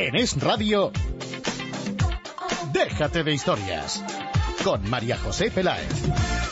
En Es Radio, Déjate de Historias, con María José Peláez.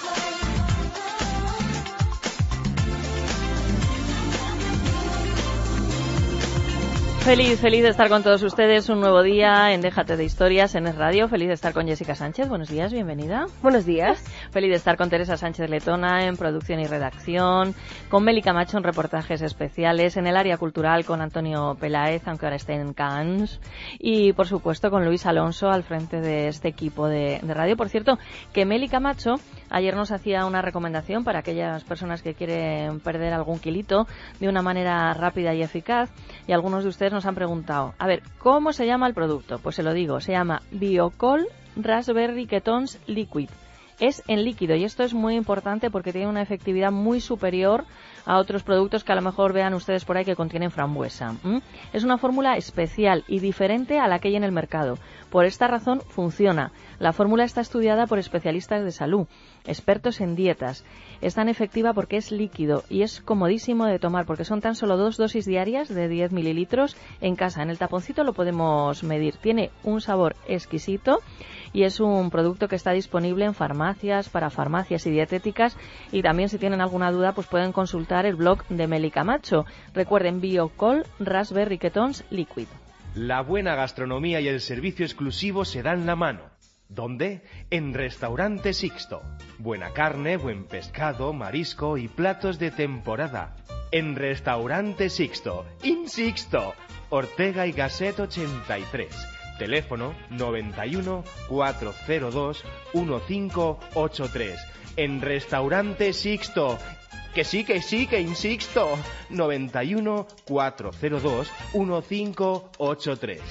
Feliz de estar con todos ustedes, un nuevo día en Déjate de Historias en Es Radio. Feliz de estar con Jessica Sánchez, buenos días, bienvenida. Buenos días. Feliz de estar con Teresa Sánchez Letona en producción y redacción, con Meli Camacho en reportajes especiales, en el área cultural con Antonio Peláez, aunque ahora esté en Cannes, y por supuesto con Luis Alonso al frente de este equipo de radio. Por cierto, que Meli Camacho ayer nos hacía una recomendación para aquellas personas que quieren perder algún kilito de una manera rápida y eficaz, y algunos de ustedes nos han preguntado, a ver, ¿cómo se llama el producto? Pues se lo digo, se llama Biocol Raspberry Ketones Liquid. Es en líquido y esto es muy importante porque tiene una efectividad muy superior a otros productos que a lo mejor vean ustedes por ahí que contienen frambuesa. Es una fórmula especial y diferente a la que hay en el mercado. Por esta razón funciona. La fórmula está estudiada por especialistas de salud, expertos en dietas. Es tan efectiva porque es líquido y es comodísimo de tomar porque son tan solo 2 dosis diarias de 10 mililitros en casa. En el taponcito lo podemos medir. Tiene un sabor exquisito y es un producto que está disponible en farmacias, para farmacias y dietéticas, y también si tienen alguna duda pues pueden consultar el blog de Meli Camacho. Recuerden, Biocol Raspberry Ketones Liquid. La buena gastronomía y el servicio exclusivo se dan la mano. ¿Dónde? En Restaurante Sixto. Buena carne, buen pescado, marisco y platos de temporada. En Restaurante Sixto. Insixto. Ortega y Gasset 83. Teléfono 91 402 1583. En Restaurante Sixto. Que sí, que insisto. 91 402 1583.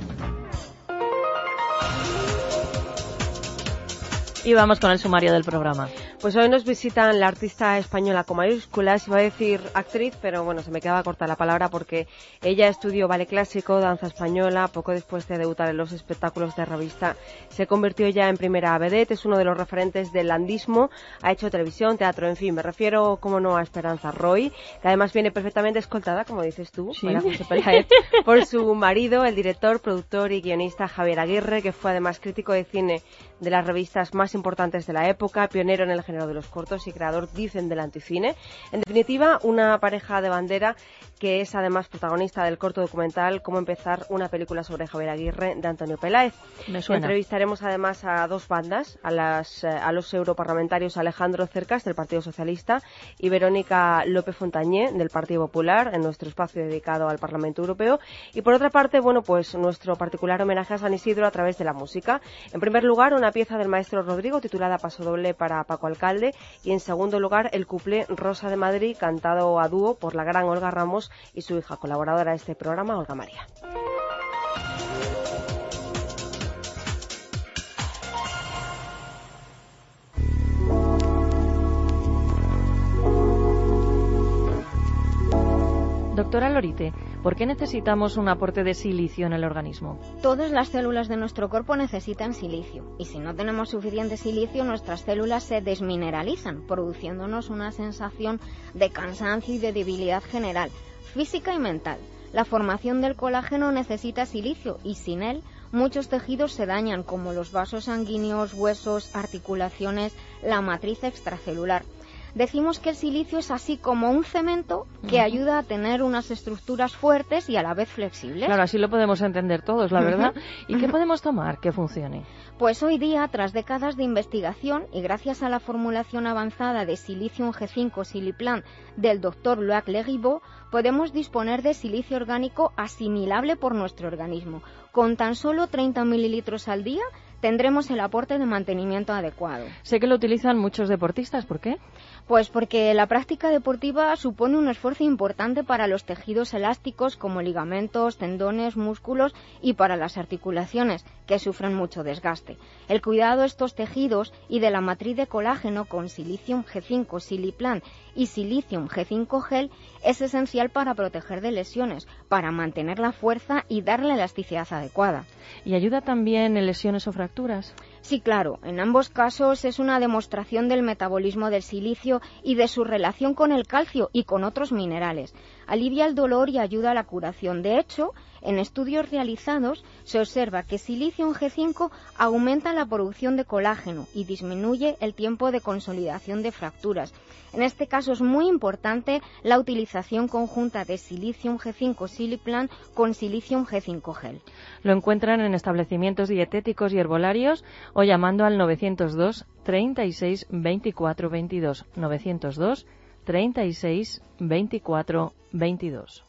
Y vamos con el sumario del programa. Pues hoy nos visitan la artista española con mayúsculas, iba a decir actriz, pero bueno, se me quedaba corta la palabra porque ella estudió ballet clásico, danza española, poco después de debutar en los espectáculos de revista se convirtió ya en primera vedette, es uno de los referentes del landismo, ha hecho televisión, teatro, en fin, me refiero, como no, a Esperanza Roy, que además viene perfectamente escoltada, como dices tú, ¿sí? María José Peláez, por su marido, el director, productor y guionista Javier Aguirre, que fue además crítico de cine de las revistas más importantes de la época, pionero en el género de los cortos y creador, dicen, del anticine. En definitiva, una pareja de bandera que es además protagonista del corto documental Cómo empezar una película sobre Javier Aguirre, de Antonio Peláez. Me suena. Entrevistaremos además a dos bandas, a los europarlamentarios Alejandro Cercas, del Partido Socialista, y Verónica López Fontañé, del Partido Popular, en nuestro espacio dedicado al Parlamento Europeo. Y por otra parte, bueno, pues nuestro particular homenaje a San Isidro a través de la música. En primer lugar, una pieza del maestro Rodrigo titulada Paso Doble para Paco Alcalde, y en segundo lugar el cuplé Rosa de Madrid, cantado a dúo por la gran Olga Ramos y su hija colaboradora de este programa, Olga María. Doctora Lorite, ¿por qué necesitamos un aporte de silicio en el organismo? Todas las células de nuestro cuerpo necesitan silicio, y si no tenemos suficiente silicio, nuestras células se desmineralizan, produciéndonos una sensación de cansancio y de debilidad general, física y mental. La formación del colágeno necesita silicio, y sin él, muchos tejidos se dañan, como los vasos sanguíneos, huesos, articulaciones, la matriz extracelular. Decimos que el silicio es así como un cemento que ayuda a tener unas estructuras fuertes y a la vez flexibles. Claro, así lo podemos entender todos, la verdad. ¿Y qué podemos tomar que funcione? Pues hoy día, tras décadas de investigación y gracias a la formulación avanzada de Silicium G5 Siliplan del Dr. Loic Le Ribot, podemos disponer de silicio orgánico asimilable por nuestro organismo. Con tan solo 30 mililitros al día tendremos el aporte de mantenimiento adecuado. Sé que lo utilizan muchos deportistas, ¿por qué? Pues porque la práctica deportiva supone un esfuerzo importante para los tejidos elásticos como ligamentos, tendones, músculos y para las articulaciones, que sufren mucho desgaste. El cuidado de estos tejidos y de la matriz de colágeno con Silicium G5 Siliplan y Silicium G5 Gel es esencial para proteger de lesiones, para mantener la fuerza y darle elasticidad adecuada. ¿Y ayuda también en lesiones o fracturas? Sí, claro. En ambos casos es una demostración del metabolismo del silicio y de su relación con el calcio y con otros minerales. Alivia el dolor y ayuda a la curación. De hecho, En estudios realizados se observa que silicio en G5 aumenta la producción de colágeno y disminuye el tiempo de consolidación de fracturas. En este caso es muy importante la utilización conjunta de Silicium G5 Siliplan con Silicium G5 Gel. Lo encuentran en establecimientos dietéticos y herbolarios o llamando al 902 36 24 22. 902 36 24 22.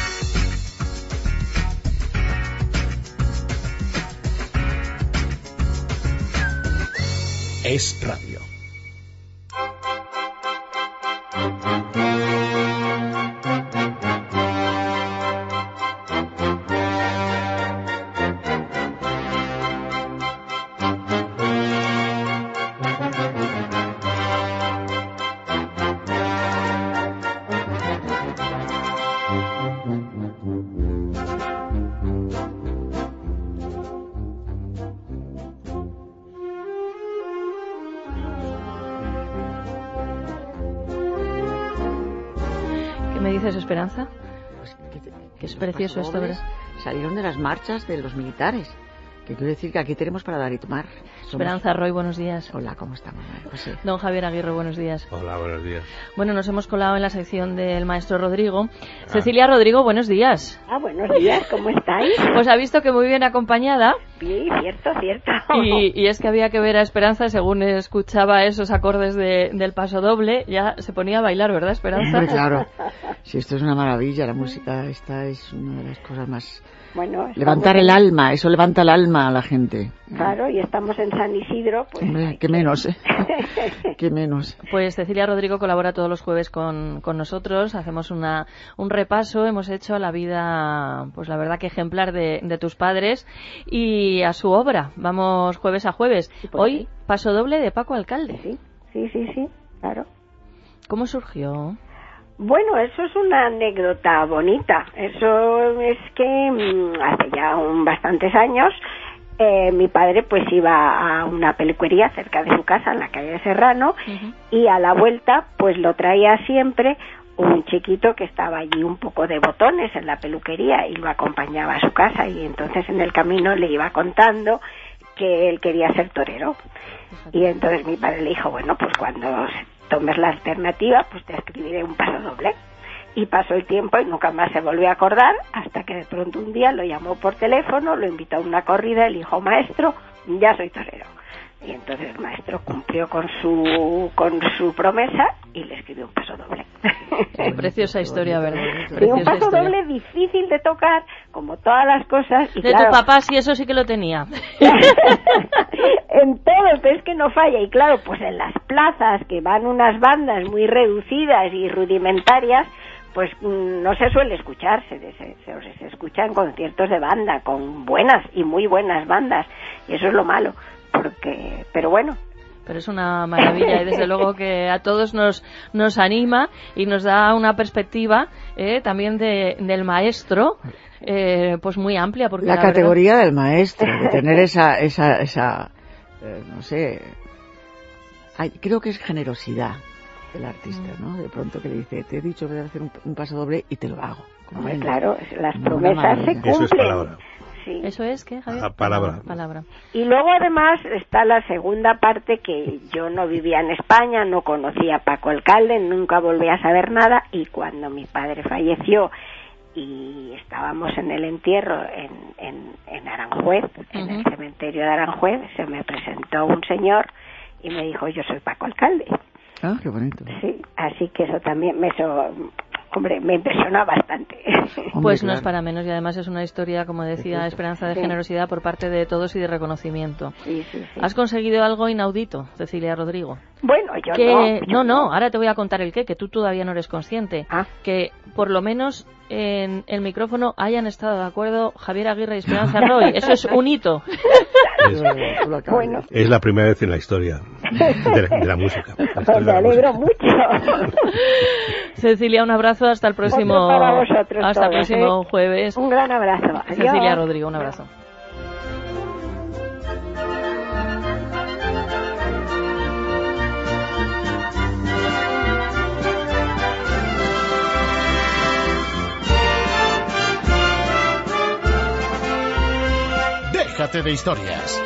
Es radio. ¿Qué me dices, Esperanza? Pues que es precioso esto, ¿verdad? Salieron de las marchas de los militares. Que quiero decir que aquí tenemos para dar y tomar. Esperanza Roy, buenos días. Hola, ¿cómo estamos? Pues sí. Don Javier Aguirre, buenos días. Hola, buenos días. Bueno, nos hemos colado en la sección del maestro Rodrigo. Cecilia Rodrigo, buenos días. Buenos días, ¿cómo estáis? Pues ha visto que muy bien acompañada. Sí, cierto. Y es que había que ver a Esperanza, según escuchaba esos acordes del paso doble, ya se ponía a bailar, ¿verdad, Esperanza? Hombre, claro. Sí, esto es una maravilla, la música esta es una de las cosas más... Bueno, levantar el alma, eso levanta el alma a la gente. Claro, y estamos en San Isidro, pues... Hombre, qué menos, qué menos. Pues Cecilia Rodrigo colabora todos los jueves con nosotros, hacemos un repaso, hemos hecho la vida, pues la verdad que ejemplar de tus padres y a su obra. Vamos jueves a jueves. Hoy, sí. Paso doble de Paco Alcalde. Sí, claro. ¿Cómo surgió? Bueno, eso es una anécdota bonita. Eso es que hace ya bastantes años mi padre pues iba a una peluquería cerca de su casa en la calle de Serrano y a la vuelta pues lo traía siempre un chiquito que estaba allí un poco de botones en la peluquería y lo acompañaba a su casa y entonces en el camino le iba contando que él quería ser torero. Y entonces mi padre le dijo, bueno, pues cuando tomes la alternativa, pues te escribiré un paso doble. Y pasó el tiempo y nunca más se volvió a acordar, hasta que de pronto un día lo llamó por teléfono, lo invitó a una corrida y le dijo, maestro, ya soy torero. Y entonces el maestro cumplió con su promesa y le escribió un paso doble. Preciosa historia, ¿verdad? Sí, un paso doble difícil de tocar, como todas las cosas. Y de claro, tu papá sí, eso sí que lo tenía. En todo, pero es que no falla. Y claro, pues en las plazas, que van unas bandas muy reducidas y rudimentarias, pues no se suele escuchar, se escuchan conciertos de banda, con buenas y muy buenas bandas, y eso es lo malo. Pero bueno. Pero es una maravilla y desde luego que a todos nos anima y nos da una perspectiva también del maestro pues muy amplia. Porque la categoría del maestro, de tener esa no sé, creo que es generosidad del artista, ¿no? De pronto que le dice, te he dicho que voy a hacer un paso doble y te lo hago. Claro, las promesas se cumplen. Eso es palabra. Sí. ¿Eso es qué, Javier? Palabra. Y luego además está la segunda parte, que yo no vivía en España, no conocía a Paco Alcalde, nunca volví a saber nada, y cuando mi padre falleció y estábamos en el entierro en Aranjuez, en el cementerio de Aranjuez, se me presentó un señor y me dijo, yo soy Paco Alcalde. Ah, qué bonito. Sí, así que eso también me impresionó bastante. Pues no es para menos, y además es una historia, como decía Esperanza, de generosidad por parte de todos y de reconocimiento. Sí. Has conseguido algo inaudito, Cecilia Rodrigo. Bueno, yo no, ahora te voy a contar el qué, que tú todavía no eres consciente. Que por lo menos en el micrófono hayan estado de acuerdo Javier Aguirre y Esperanza Roy. Eso es un hito. Es la primera vez en la historia de la música. Me alegro mucho. Cecilia, un abrazo, hasta el próximo, próximo jueves. Un gran abrazo. Adiós. Cecilia Rodrigo, un abrazo. Llénate de historias.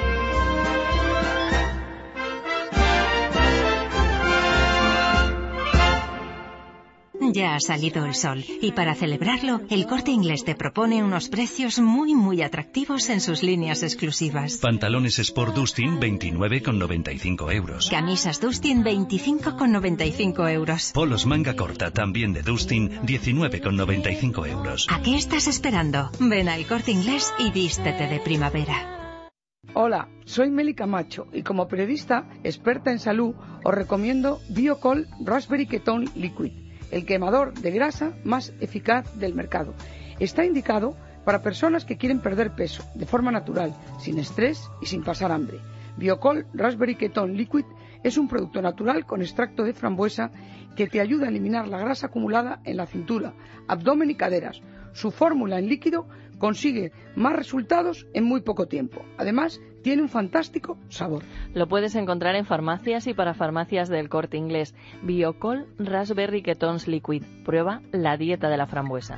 Ya ha salido el sol y para celebrarlo, El Corte Inglés te propone unos precios muy atractivos en sus líneas exclusivas. Pantalones Sport Dustin 29,95 euros. Camisas Dustin 25,95 euros. Polos manga corta también de Dustin 19,95 euros. ¿A qué estás esperando? Ven al Corte Inglés y vístete de primavera. Hola, soy Meli Camacho y como periodista experta en salud os recomiendo Biocol Raspberry Ketone Liquid, el quemador de grasa más eficaz del mercado. Está indicado para personas que quieren perder peso de forma natural, sin estrés y sin pasar hambre. Biocol Raspberry Ketone Liquid es un producto natural con extracto de frambuesa que te ayuda a eliminar la grasa acumulada en la cintura, abdomen y caderas. Su fórmula en líquido consigue más resultados en muy poco tiempo. Además, tiene un fantástico sabor. Lo puedes encontrar en farmacias y para farmacias del Corte Inglés. Biocol Raspberry Ketones Liquid. Prueba la dieta de la frambuesa.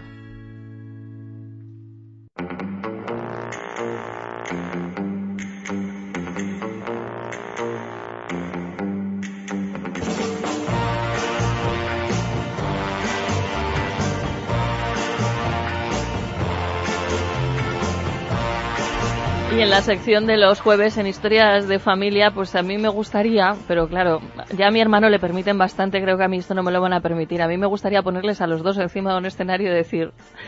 Y en la sección de los jueves en Historias de Familia, pues a mí me gustaría, pero claro, ya a mi hermano le permiten bastante, creo que a mí esto no me lo van a permitir. A mí me gustaría ponerles a los dos encima de un escenario y decir,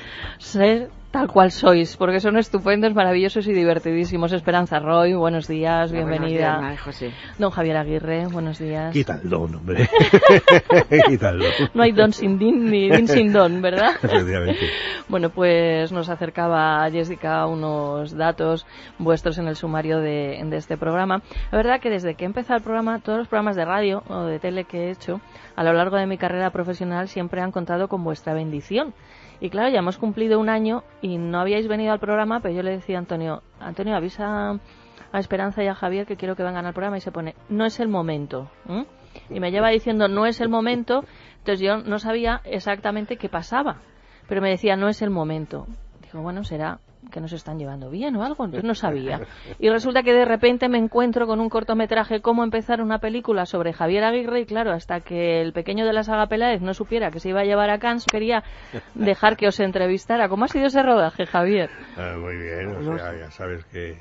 ser tal cual sois, porque son estupendos, maravillosos y divertidísimos. Esperanza Roy, buenos días, bienvenida. Buenos días, José. Don Javier Aguirre, buenos días. Quita el don, hombre. Quita el don. No hay don sin din ni din sin don, ¿verdad? Efectivamente. Bueno, pues nos acercaba Jessica unos datos vuestros en el sumario de este programa. La verdad que desde que he empezado el programa, todos los programas de radio o de tele que he hecho a lo largo de mi carrera profesional siempre han contado con vuestra bendición. Y claro, ya hemos cumplido un año y no habíais venido al programa, pero yo le decía a Antonio, avisa a Esperanza y a Javier que quiero que vengan al programa, y se pone, no es el momento. Y me lleva diciendo, no es el momento, entonces yo no sabía exactamente qué pasaba, pero me decía, no es el momento. Digo, bueno, será que nos están llevando bien o algo, entonces no sabía. Y resulta que de repente me encuentro con un cortometraje, cómo empezar una película sobre Javier Aguirre, y claro, hasta que el pequeño de la saga Peláez no supiera que se iba a llevar a Cannes, quería dejar que os entrevistara. ¿Cómo ha sido ese rodaje, Javier? Muy bien, o sea, ya sabes que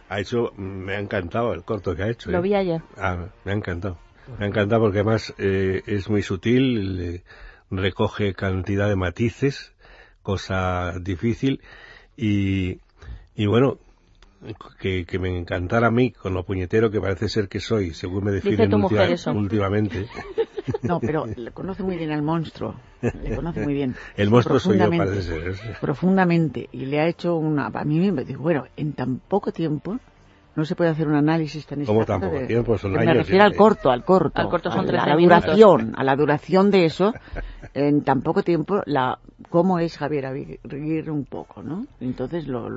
me ha encantado el corto que ha hecho. Lo vi ayer. Me ha encantado. Me ha encantado porque además es muy sutil, recoge cantidad de matices, cosa difícil. Y bueno, que me encantara a mí con lo puñetero que parece ser que soy, según me definen últimamente. No, pero le conoce muy bien al monstruo. Le conoce muy bien. El monstruo soy yo, parece ser. Profundamente. Y le ha hecho a mí me dijo, bueno, en tan poco tiempo no se puede hacer un análisis tan exacto. ¿Cómo tan poco tiempo? Son años. Me refiero al corto. Al corto son 13 minutos. A la duración de eso, en tan poco tiempo, cómo es Javier Aguirre un poco, ¿no? Entonces la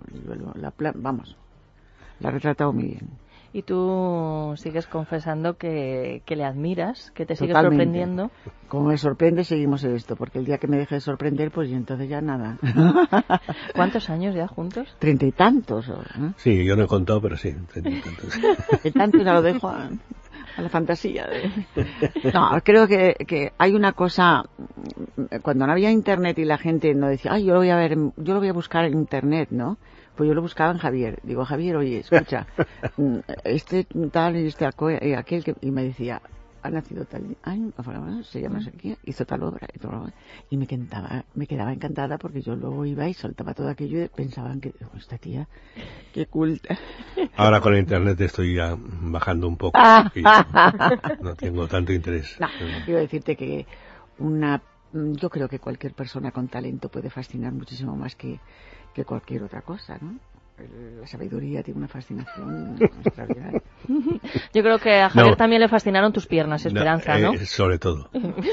ha retratado muy bien. Y tú sigues confesando que le admiras, que te sigue Totalmente. Sorprendiendo. Como me sorprende, seguimos en esto, porque el día que me deje de sorprender, pues y entonces ya nada. ¿Cuántos años ya juntos? 30 y tantos. Sí, yo no he contado, pero sí, 30 y tantos. De tanto ya lo dejo a la fantasía. No, creo que hay una cosa, cuando no había internet y la gente no decía, ay, yo lo voy a buscar en internet, ¿no? Pues yo lo buscaba en Javier. Digo, Javier, oye, escucha, este tal y este aquel, y me decía, ha nacido tal año, se llama aquí, hizo tal obra, y me quedaba encantada porque yo luego iba y soltaba todo aquello y pensaban que, esta tía, qué culta. Ahora con internet estoy ya bajando un poco, no tengo tanto interés. No, quiero decirte que yo creo que cualquier persona con talento puede fascinar muchísimo más que cualquier otra cosa, ¿no? La sabiduría tiene una fascinación extraordinaria. Yo creo que a Javier también le fascinaron tus piernas, Esperanza, ¿no? Sobre todo.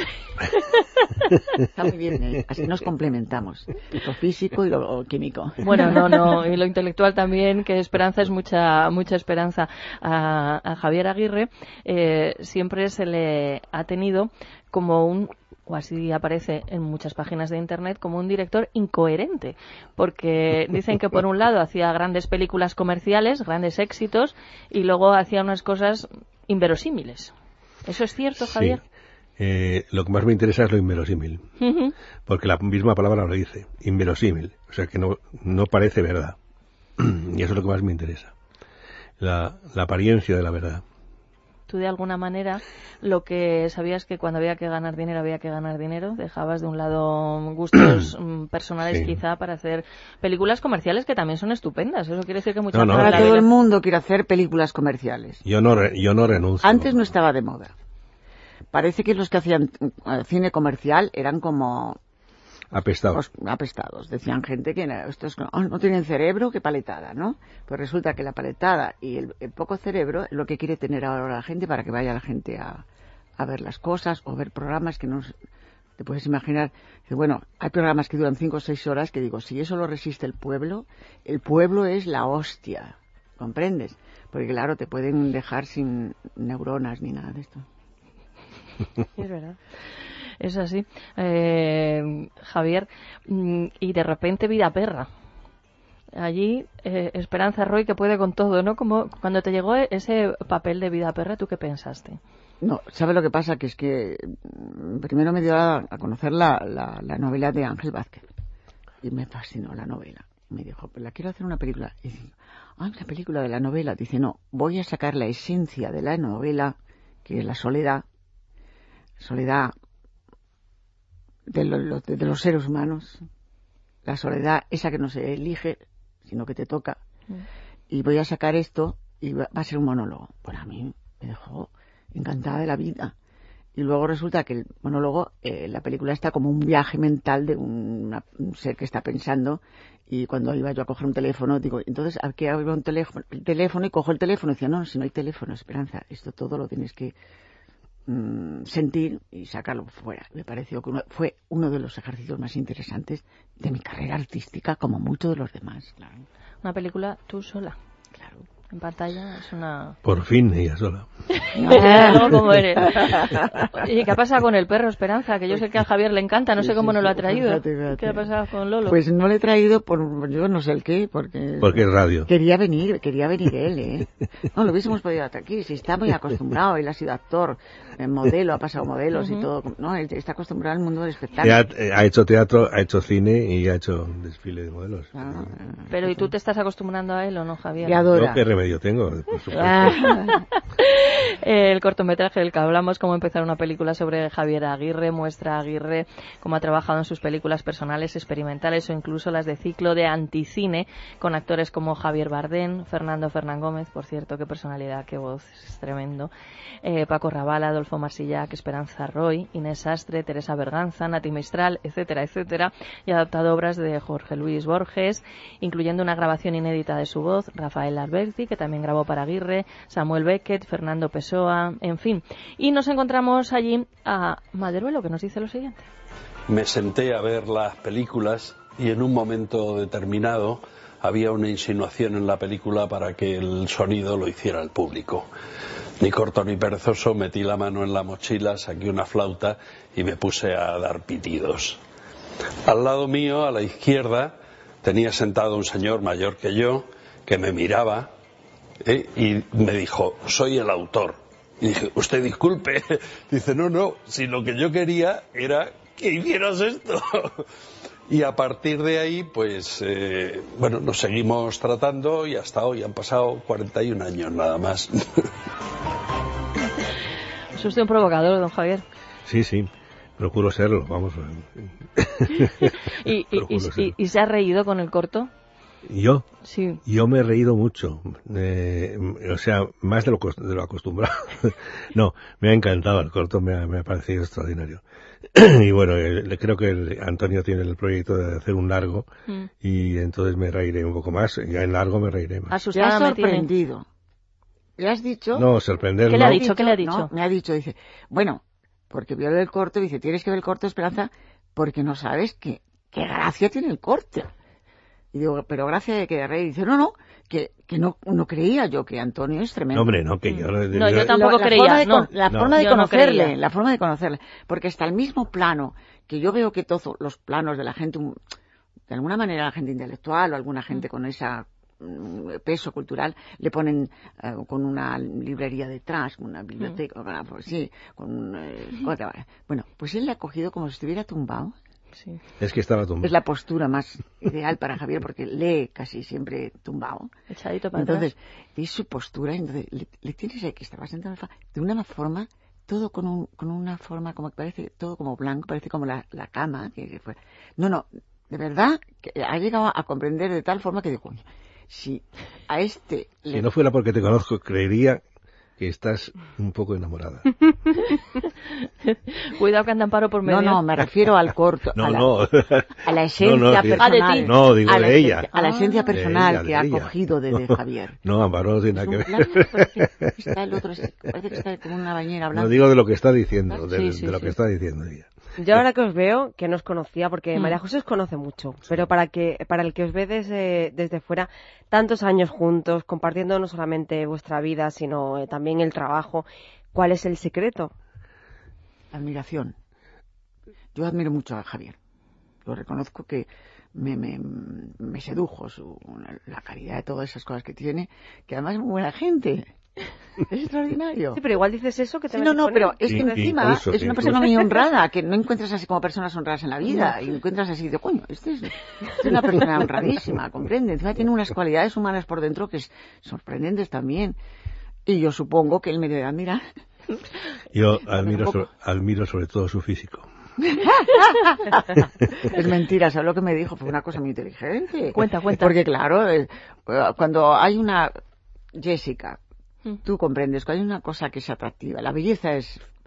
Está muy bien, así nos complementamos, lo físico y lo químico. Bueno, no, y lo intelectual también, que Esperanza es mucha esperanza. A Javier Aguirre siempre se le ha tenido como un o así aparece en muchas páginas de internet, como un director incoherente, porque dicen que por un lado hacía grandes películas comerciales, grandes éxitos, y luego hacía unas cosas inverosímiles. ¿Eso es cierto, Javier? Sí. Lo que más me interesa es lo inverosímil, porque la misma palabra lo dice, inverosímil, o sea que no parece verdad, y eso es lo que más me interesa, la apariencia de la verdad. Tú, de alguna manera, lo que sabías que cuando había que ganar dinero, dejabas de un lado gustos personales, quizá, para hacer películas comerciales que también son estupendas. Eso quiere decir que mucha gente... Ahora todo el mundo quiere hacer películas comerciales. Yo no renuncio. Antes no estaba de moda. Parece que los que hacían cine comercial eran como... Apestados. Decían gente que estos no tienen cerebro, qué paletada, ¿no? Pues resulta que la paletada y el poco cerebro es lo que quiere tener ahora la gente para que vaya la gente a ver las cosas o ver programas que no te puedes imaginar. Bueno, hay programas que duran 5 o 6 horas que digo, si eso lo resiste el pueblo es la hostia, ¿comprendes? Porque claro, te pueden dejar sin neuronas ni nada de esto. Es verdad. Es así. Javier, y de repente Vida Perra. Allí, Esperanza Roy, que puede con todo, ¿no? Como cuando te llegó ese papel de Vida Perra, ¿tú qué pensaste? No, ¿sabes lo que pasa? Que es que primero me dio a conocer la novela de Ángel Vázquez. Y me fascinó la novela. Me dijo, la quiero hacer una película. Y digo, una película de la novela. Dice, no, voy a sacar la esencia de la novela, que es la soledad de los seres humanos, la soledad esa que no se elige sino que te toca, y voy a sacar esto y va a ser un monólogo. Pues a mí me dejó encantada de la vida. Y luego resulta que el monólogo, la película está como un viaje mental de un ser que está pensando, y cuando iba yo a coger un teléfono, digo, entonces aquí había el teléfono y cojo el teléfono y decía, no, si no hay teléfono, Esperanza, esto todo lo tienes que sentir y sacarlo fuera. Me pareció que fue uno de los ejercicios más interesantes de mi carrera artística, como muchos de los demás. Claro. Una película tú sola. Claro. En pantalla es una... Por fin, ella sola. No, como eres. ¿Y qué ha pasado con el perro, Esperanza? Que yo sé que a Javier le encanta, no sé cómo no lo ha traído. Fíjate. ¿Qué ha pasado con Lolo? Pues no le he traído por yo no sé el qué, porque es radio. Quería venir él, No, lo hubiésemos podido hacer aquí, si está muy acostumbrado, él ha sido actor, modelo, ha pasado modelos y todo, no, él está acostumbrado al mundo del espectáculo. Ha hecho teatro, ha hecho cine y ha hecho desfile de modelos. Pero ¿y tú te estás acostumbrando a él o no, Javier? Y adora. ¿Qué remedio tengo? Por supuesto. El cortometraje del que hablamos, cómo empezar una película sobre Javier Aguirre, muestra a Aguirre cómo ha trabajado en sus películas personales, experimentales o incluso las de ciclo de anticine, con actores como Javier Bardem, Fernando Fernán Gómez, por cierto, qué personalidad, qué voz, es tremendo, Paco Rabanne, Adolfo Marsillac, Esperanza Roy, Inés Sastre, Teresa Berganza, Nati Mistral, etcétera, etcétera, y ha adaptado obras de Jorge Luis Borges, incluyendo una grabación inédita de su voz, Rafael Alberti, que también grabó para Aguirre, Samuel Beckett, Fernando Pessoa, en fin. Y nos encontramos allí a Maderuelo, que nos dice lo siguiente. Me senté a ver las películas y en un momento determinado había una insinuación en la película para que el sonido lo hiciera el público. Ni corto ni perezoso, metí la mano en la mochila, saqué una flauta y me puse a dar pitidos. Al lado mío, a la izquierda, tenía sentado un señor mayor que yo, que me miraba y me dijo, soy el autor. Y dije, usted disculpe. Dice, no, si lo que yo quería era que hicieras esto. Y a partir de ahí, pues, nos seguimos tratando y hasta hoy han pasado 41 años nada más. ¿Es usted un provocador, don Javier? Sí, procuro serlo, vamos. ¿Y se ha reído con el corto? ¿Yo? Sí. Yo me he reído mucho, más de lo acostumbrado. No, me ha encantado el corto, me ha parecido extraordinario. Y bueno, creo que Antonio tiene el proyecto de hacer un largo y entonces me reiré un poco más. Ya en largo me reiré más. Asustada me tiene. Sorprendido. ¿Le has dicho? No, sorprender. ¿Qué le ha dicho? ¿Qué le ha dicho? No, me ha dicho, dice, bueno, porque vio el corto, dice, tienes que ver el corto, Esperanza, porque no sabes qué gracia tiene el corte. Y digo, pero gracias de que rey. Y dice, no, que no creía yo que Antonio es tremendo. No, hombre, no, que yo... No, yo tampoco creía. La forma de conocerle, porque está el mismo plano, que yo veo que todos los planos de la gente, de alguna manera la gente intelectual o alguna gente con esa peso cultural, le ponen con una librería detrás, con una biblioteca, bueno, pues él le ha cogido como si estuviera tumbado. Sí. Es que estaba tumbado. Es la postura más ideal para Javier porque lee casi siempre tumbado. Echadito para entonces, atrás. Es su postura, entonces le tienes ahí que estaba sentado de una forma, todo con una forma como que parece, todo como blanco, parece como la cama. Que fue. No, de verdad, que ha llegado a comprender de tal forma que digo, coño, si a este... Si no fuera porque te conozco, creería que estás un poco enamorada. Cuidado que anda Amparo por medio. No, me refiero al corto. A la esencia personal. No, digo de ella. A la esencia personal que ha ella. cogido de Javier. No, Amparo no tiene nada que ver. Está el otro, parece que está como una bañera blanca. No digo de lo que está diciendo, de lo que está diciendo ella. Yo ahora que os veo, que no os conocía, porque María José os conoce mucho, pero para el que os ve desde fuera, tantos años juntos, compartiendo no solamente vuestra vida, sino también el trabajo, ¿cuál es el secreto? Admiración. Yo admiro mucho a Javier. Yo reconozco que me sedujo la calidad de todas esas cosas que tiene, que además es muy buena gente. Es extraordinario. Sí, pero igual dices eso que te pero es que encima es una persona muy honrada, que no encuentras así como personas honradas en la vida, y encuentras así de coño, este es una persona honradísima, comprende. Encima tiene unas cualidades humanas por dentro que es sorprendentes también. Y yo supongo que él me debe admirar. Yo admiro sobre todo su físico. Es mentira, ¿sabes lo que me dijo? Fue una cosa muy inteligente. Cuenta. Porque claro, cuando hay una Jessica, tú comprendes que hay una cosa que es atractiva. La belleza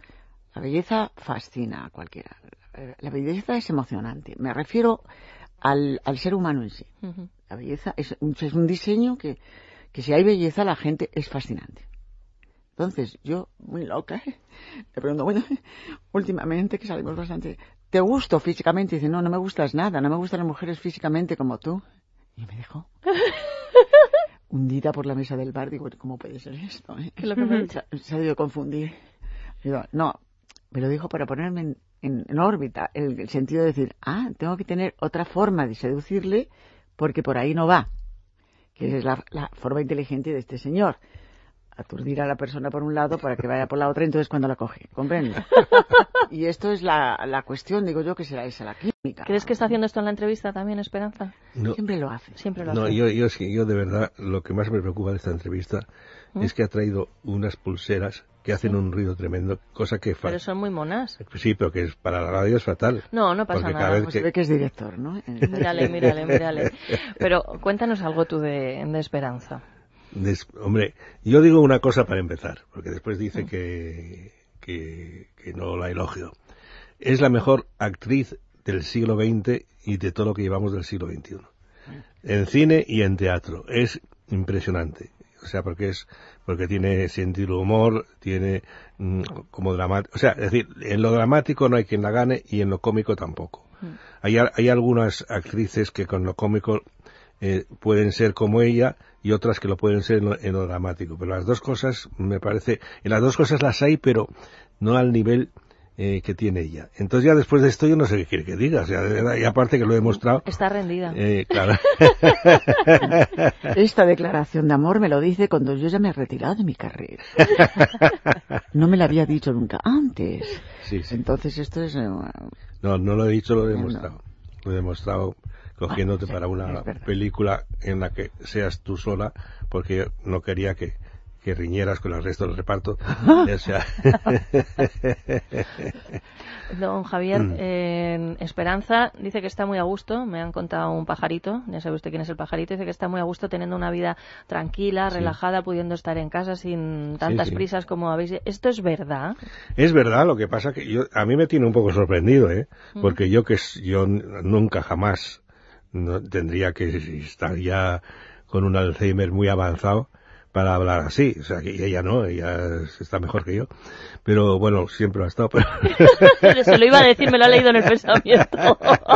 fascina a cualquiera. La belleza es emocionante. Me refiero al ser humano en sí. La belleza es un diseño que si hay belleza, la gente es fascinante. Entonces, yo, muy loca, le pregunto, bueno, últimamente que salimos bastante, ¿te gusto físicamente? Y dice, no me gustas nada, no me gustan las mujeres físicamente como tú. Y me dejó hundida por la mesa del bar. Digo, ¿cómo puede ser esto? ¿Qué es lo que me ha dicho? Se ha debido confundir. Digo, no, me lo dijo para ponerme en órbita, el sentido de decir, tengo que tener otra forma de seducirle porque por ahí no va, que es la forma inteligente de este señor. Aturdir a la persona por un lado para que vaya por la otra, entonces cuando la coge, ¿comprende? Y esto es la cuestión, digo yo, que será esa la química. ¿Crees que está haciendo esto en la entrevista también, Esperanza? No, siempre lo hace. No, yo de verdad, lo que más me preocupa de esta entrevista es que ha traído unas pulseras que hacen un ruido tremendo, cosa que... Pero son muy monas. Sí, pero que para la radio es fatal. No pasa nada. Pues se ve que es director, ¿no? Mírale. Pero cuéntanos algo tú de Esperanza. Hombre, yo digo una cosa para empezar, porque después dice que no la elogio. Es la mejor actriz del siglo XX y de todo lo que llevamos del siglo XXI. En cine y en teatro. Es impresionante. O sea, porque tiene sentido del humor, tiene como dramático. O sea, es decir, en lo dramático no hay quien la gane y en lo cómico tampoco. Hay algunas actrices que con lo cómico pueden ser como ella y otras que lo pueden ser en lo dramático, pero las dos cosas me parece, en las dos cosas las hay, pero no al nivel que tiene ella. Entonces ya después de esto yo no sé qué quiere que diga, o sea, de verdad, y aparte que lo he demostrado. Está rendida. Claro. Esta declaración de amor me lo dice cuando yo ya me he retirado de mi carrera. No me la había dicho nunca antes. Sí. Entonces esto es... No lo he dicho, lo he demostrado. No. Lo he demostrado cogiéndote para una película en la que seas tú sola, porque yo no quería que riñeras con el resto del reparto. O sea... Don Javier, Esperanza dice que está muy a gusto, me han contado un pajarito, ya sabe usted quién es el pajarito, dice que está muy a gusto teniendo una vida tranquila, relajada, pudiendo estar en casa sin tantas prisas como habéis... ¿Esto es verdad? Es verdad, lo que pasa que a mí me tiene un poco sorprendido, porque yo nunca jamás tendría que estar ya con un Alzheimer muy avanzado, para hablar así, o sea, que ella no, ella está mejor que yo, pero bueno, siempre lo ha estado. Pero... Se lo iba a decir, me lo ha leído en el pensamiento.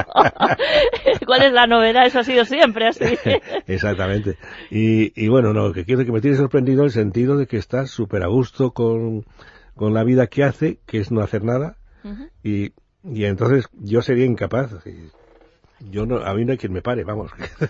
¿Cuál es la novedad? Eso ha sido siempre así. Exactamente. Y bueno, no, que quiero que me tiene sorprendido en el sentido de que está súper a gusto con la vida que hace, que es no hacer nada, y entonces yo sería incapaz. Yo no, a mí no hay quien me pare, vamos.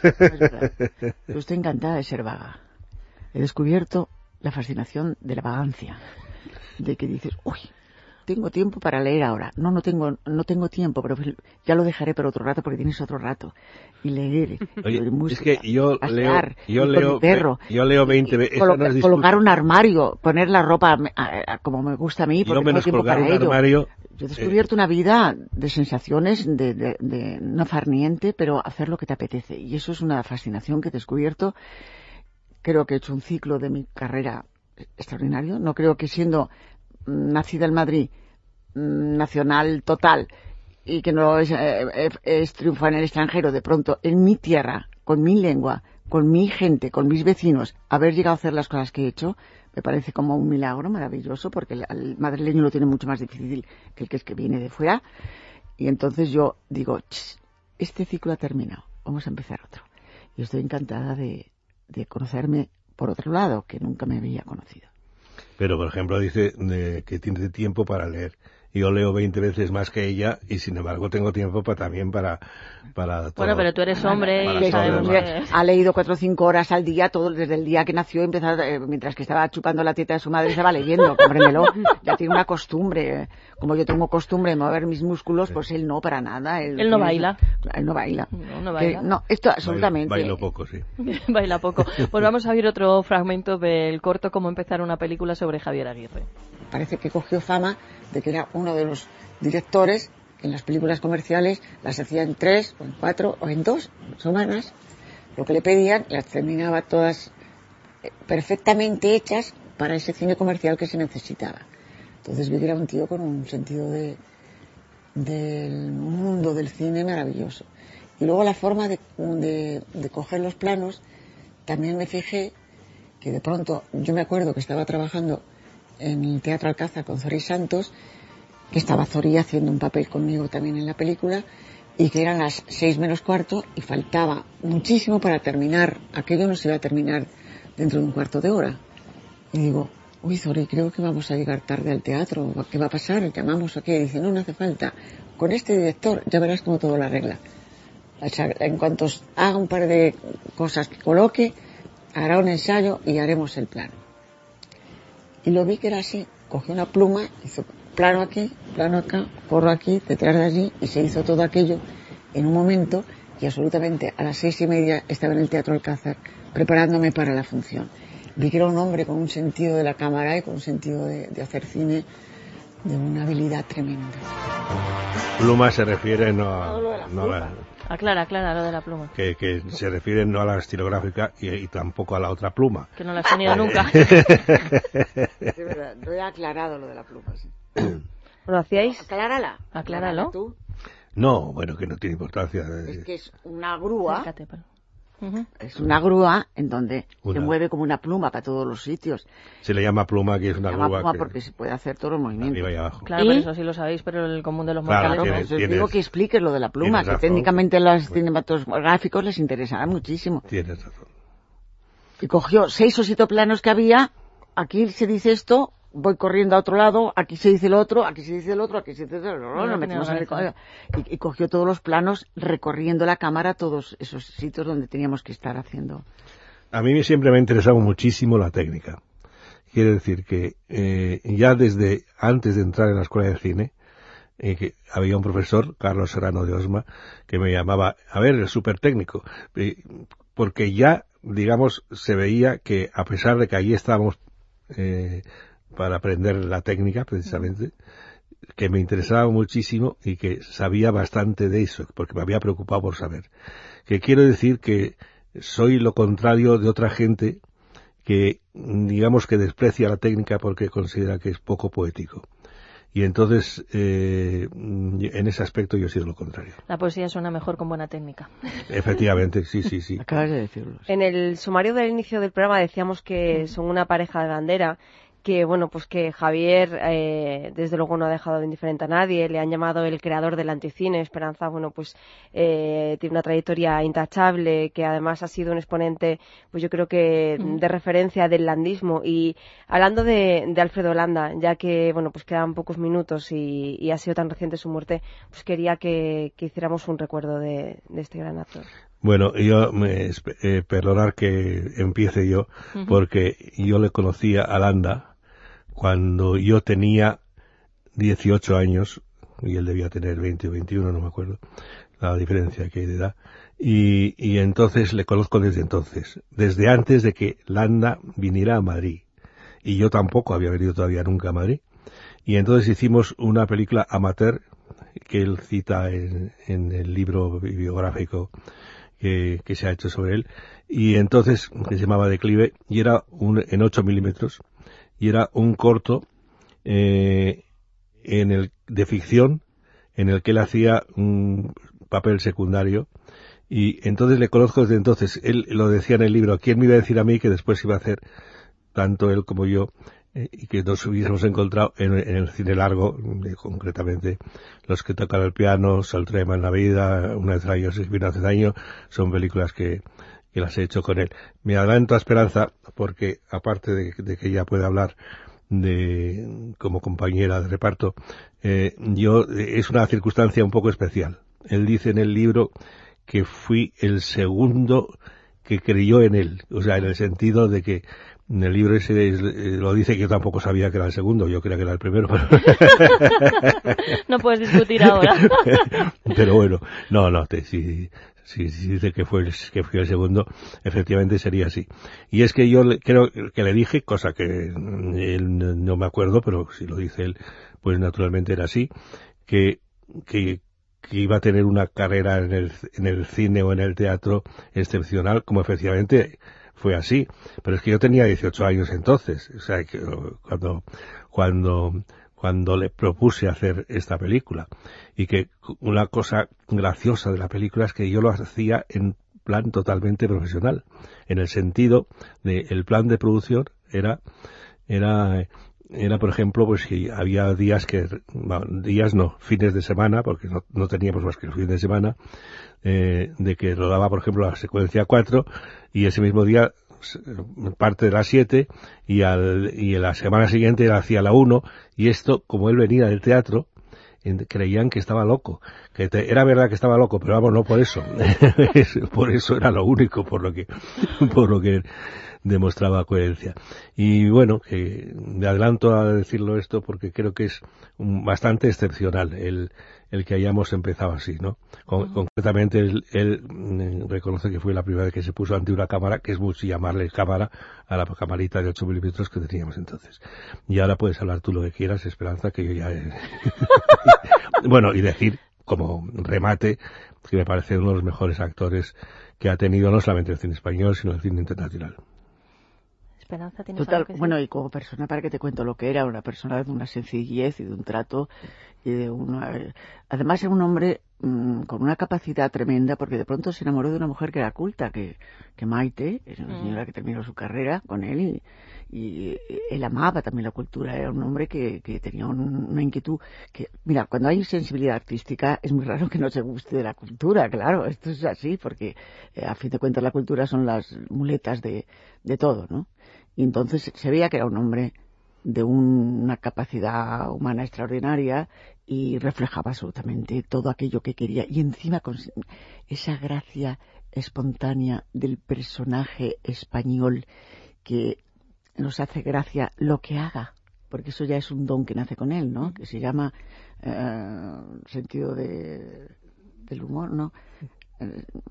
Yo estoy encantada de ser vaga. He descubierto la fascinación de la vagancia, de que dices, uy, tengo tiempo para leer ahora. No tengo tiempo, pero ya lo dejaré para otro rato porque tienes otro rato. Y leer, oye, música, es que yo pasear, leo 20 veces. Colocar un armario, poner la ropa como me gusta a mí, porque tengo tiempo para ello. Armario, yo he descubierto una vida de sensaciones, de no farniente, pero hacer lo que te apetece. Y eso es una fascinación que he descubierto. Creo que he hecho un ciclo de mi carrera extraordinario. No creo que siendo nacida en Madrid, nacional total, y que no es triunfar en el extranjero, de pronto en mi tierra, con mi lengua, con mi gente, con mis vecinos, haber llegado a hacer las cosas que he hecho, me parece como un milagro maravilloso, porque el madrileño lo tiene mucho más difícil que el que viene de fuera. Y entonces yo digo, este ciclo ha terminado, vamos a empezar otro. Y estoy encantada de conocerme por otro lado, que nunca me había conocido. Pero, por ejemplo, dice que tiene tiempo para leer. Yo leo 20 veces más que ella y, sin embargo, tengo tiempo también para todo. Bueno, pero tú eres hombre y sabemos que... Ha leído 4 o 5 horas al día, todo desde el día que nació, mientras que estaba chupando la teta de su madre, estaba leyendo, compréndelo. Ya tiene una costumbre. Como yo tengo costumbre de mover mis músculos, pues él no, para nada. Él no baila. Él no baila. No baila. No, esto absolutamente. Bailo poco, sí. Baila poco. Pues vamos a ver otro fragmento del corto Cómo empezar una película sobre Javier Aguirre. Parece que cogió fama de que era uno de los directores que en las películas comerciales las hacía en 3, o en 4, o en 2 semanas. Lo que le pedían, las terminaba todas perfectamente hechas para ese cine comercial que se necesitaba. Entonces vi que era un tío con un sentido del mundo del cine maravilloso. Y luego la forma de coger los planos, también me fijé que de pronto, yo me acuerdo que estaba trabajando en el Teatro Alcázar con Zori Santos, que estaba Zori haciendo un papel conmigo también en la película, y que eran las 6 menos cuarto y faltaba muchísimo para terminar. Aquello no se iba a terminar dentro de un cuarto de hora. Y digo, uy, Zori, creo que vamos a llegar tarde al teatro. ¿Qué va a pasar? ¿Llamamos a qué? Y dice, no hace falta. Con este director ya verás cómo todo lo arregla. O sea, en cuanto haga un par de cosas que coloque, hará un ensayo y haremos el plano. Y lo vi que era así. Cogió una pluma, hizo plano aquí, plano acá, corro aquí, detrás de allí, y se hizo todo aquello en un momento, y absolutamente a las 6:30 estaba en el Teatro Alcázar preparándome para la función. Vi que era un hombre con un sentido de la cámara y con un sentido de hacer cine de una habilidad tremenda. Pluma se refiere no a la... Aclara lo de la pluma. Que se refiere no a la estilográfica y tampoco a la otra pluma. Que no la has tenido nunca. De verdad, no he aclarado lo de la pluma, sí. ¿Lo hacíais? Acláralo. ¿Tú? No, bueno, que no tiene importancia. Es que es una grúa. Fíjate, pero... Es una grúa en donde se mueve como una pluma para todos los sitios. Se le llama pluma, que es una grúa. Pluma porque se puede hacer todos los movimientos. Arriba y abajo. Claro, pero eso sí lo sabéis, pero el común de los mortales no. Digo que expliques lo de la pluma, que técnicamente a los cinematográficos les interesará muchísimo. Tienes razón. Y cogió 6 o 7 planos que había. Aquí se dice esto, voy corriendo a otro lado, aquí se dice el otro, aquí se dice el otro, aquí se dice el otro. Y cogió todos los planos recorriendo la cámara, todos esos sitios donde teníamos que estar haciendo. A mí siempre me ha interesado muchísimo la técnica. Quiere decir que ya desde antes de entrar en la escuela de cine, que había un profesor, Carlos Serrano de Osma, que me llamaba, a ver, el súper técnico, porque ya, digamos, se veía que a pesar de que allí estábamos para aprender la técnica, precisamente, que me interesaba muchísimo y que sabía bastante de eso, porque me había preocupado por saber. Que quiero decir que soy lo contrario de otra gente que, digamos, que desprecia la técnica porque considera que es poco poético. Y entonces, en ese aspecto yo he sido lo contrario. La poesía suena mejor con buena técnica. Efectivamente, sí. Acabas de decirlo. En el sumario del inicio del programa decíamos que son una pareja de bandera, que bueno, pues que Javier desde luego no ha dejado indiferente a nadie, le han llamado el creador del anticine. Esperanza, bueno, pues tiene una trayectoria intachable, que además ha sido un exponente, pues yo creo que de referencia del landismo. Y hablando de Alfredo Landa, ya que bueno, pues quedan pocos minutos y ha sido tan reciente su muerte, pues quería que hiciéramos un recuerdo de este gran actor. Bueno, yo perdonar que empiece yo, porque yo le conocía a Landa cuando yo tenía 18 años, y él debía tener 20 o 21, no me acuerdo, la diferencia que hay de edad, y entonces le conozco desde entonces, desde antes de que Landa viniera a Madrid, y yo tampoco había venido todavía nunca a Madrid, y entonces hicimos una película amateur, que él cita en el libro biográfico que se ha hecho sobre él, y entonces, que se llamaba Declive, y era en 8 milímetros, y era un corto de ficción en el que él hacía un papel secundario, y entonces le conozco desde entonces. Él lo decía en el libro, ¿quién me iba a decir a mí que después iba a hacer, tanto él como yo, y que nos hubiésemos encontrado en el cine largo, concretamente Los que tocan el piano, Sol Trema en la vida, Una vez al año, Una vez al año, son películas que las he hecho con él. Me adelanto a Esperanza porque, aparte de que ella puede hablar como compañera de reparto, es una circunstancia un poco especial. Él dice en el libro que fui el segundo que creyó en él, o sea, en el sentido de que en el libro ese lo dice, que yo tampoco sabía que era el segundo, yo creía que era el primero. Pero no puedes discutir ahora. Pero bueno, si dice que fui el segundo, efectivamente sería así. Y es que yo creo que le dije, cosa que él no me acuerdo, pero si lo dice él, pues naturalmente era así, que iba a tener una carrera en el cine o en el teatro excepcional, como efectivamente fue así. Pero es que yo tenía 18 años entonces, o sea, que cuando le propuse hacer esta película, y que una cosa graciosa de la película es que yo lo hacía en plan totalmente profesional, en el sentido de el plan de producción era por ejemplo, pues si había fines de semana, porque no teníamos más que el fin de semana, de que rodaba, por ejemplo, la secuencia 4, y ese mismo día parte de la 7, y la semana siguiente hacía la 1, y esto, como él venía del teatro, creían que estaba loco, era verdad que estaba loco, pero vamos, no por eso. Por eso era lo único por lo que demostraba coherencia. Y bueno, que me adelanto a decirlo esto porque creo que es bastante excepcional el que hayamos empezado así, ¿no? Concretamente él reconoce que fue la primera vez que se puso ante una cámara, que es mucho llamarle cámara a la camarita de 8 milímetros que teníamos entonces. Y ahora puedes hablar tú lo que quieras, Esperanza, que yo ya bueno, y decir como remate que me parece uno de los mejores actores que ha tenido no solamente el cine español, sino el cine internacional. Esperanza, ¿tienes Total, algo que decir? bueno, y como persona, para que te cuento lo que era, una persona de una sencillez y de un trato y de además era un hombre con una capacidad tremenda, porque de pronto se enamoró de una mujer que era culta, que Maite, era una señora que terminó su carrera con él, y él amaba también la cultura. Era un hombre que tenía una inquietud que, mira, cuando hay sensibilidad artística es muy raro que no se guste de la cultura, claro, esto es así, porque a fin de cuentas la cultura son las muletas de todo, ¿no? Y entonces se veía que era un hombre de una capacidad humana extraordinaria y reflejaba absolutamente todo aquello que quería. Y encima con esa gracia espontánea del personaje español que nos hace gracia lo que haga, porque eso ya es un don que nace con él, ¿no? Que se llama sentido del humor, ¿no?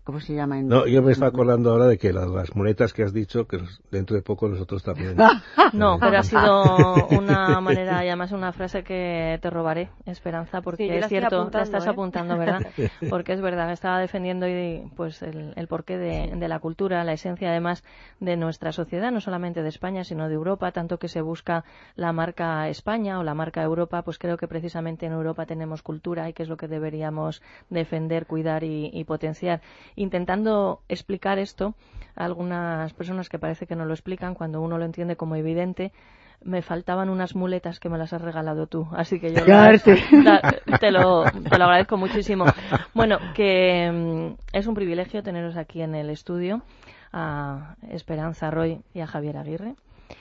¿Cómo se llama? No, yo me estaba acordando ahora de que las monedas que has dicho, que dentro de poco nosotros también. No, pero ha sido una manera, y además una frase que te robaré, Esperanza, porque sí, es cierto, la estás ¿eh? apuntando, ¿verdad? Porque es verdad, estaba defendiendo pues el porqué de la cultura, la esencia además de nuestra sociedad, no solamente de España, sino de Europa, tanto que se busca la marca España o la marca Europa, pues creo que precisamente en Europa tenemos cultura y que es lo que deberíamos defender, cuidar y potenciar. Intentando explicar esto a algunas personas que parece que no lo explican cuando uno lo entiende como evidente, me faltaban unas muletas que me las has regalado tú, así que yo te lo agradezco muchísimo. Bueno, que es un privilegio teneros aquí en el estudio, a Esperanza Roy y a Javier Aguirre.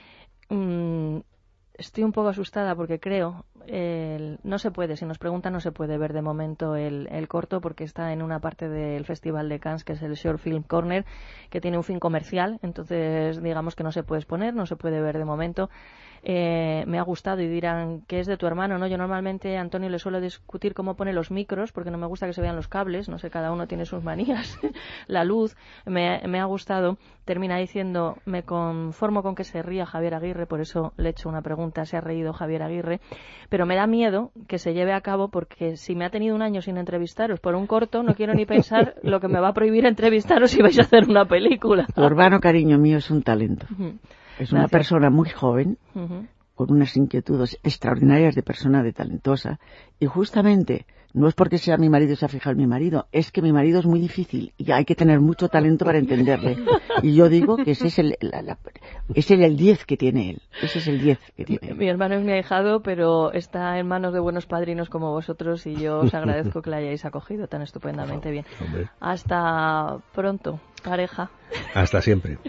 Estoy un poco asustada porque creo, no se puede, si nos preguntan no se puede ver de momento el corto porque está en una parte del Festival de Cannes que es el Short Film Corner, que tiene un fin comercial, entonces digamos que no se puede exponer, no se puede ver de momento. Me ha gustado y dirán que es de tu hermano, ¿no? Yo normalmente a Antonio le suelo discutir cómo pone los micros porque no me gusta que se vean los cables, no sé, cada uno tiene sus manías. La luz me ha gustado. Termina diciendo, me conformo con que se ría Javier Aguirre, por eso le he hecho una pregunta, se ha reído Javier Aguirre, pero me da miedo que se lleve a cabo porque si me ha tenido un año sin entrevistaros por un corto, no quiero ni pensar lo que me va a prohibir entrevistaros si vais a hacer una película. Tu hermano, cariño mío, es un talento. Es una persona muy joven, con unas inquietudes extraordinarias de persona de talentosa, y justamente, no es porque sea mi marido, se ha fijado en mi marido, es que mi marido es muy difícil y hay que tener mucho talento para entenderle. Y yo digo que ese es el 10 que tiene él. Ese es el 10 que tiene él. Mi hermano es mi ahijado, pero está en manos de buenos padrinos como vosotros y yo os agradezco que le hayáis acogido tan estupendamente bien. Hombre. Hasta pronto, pareja. Hasta siempre.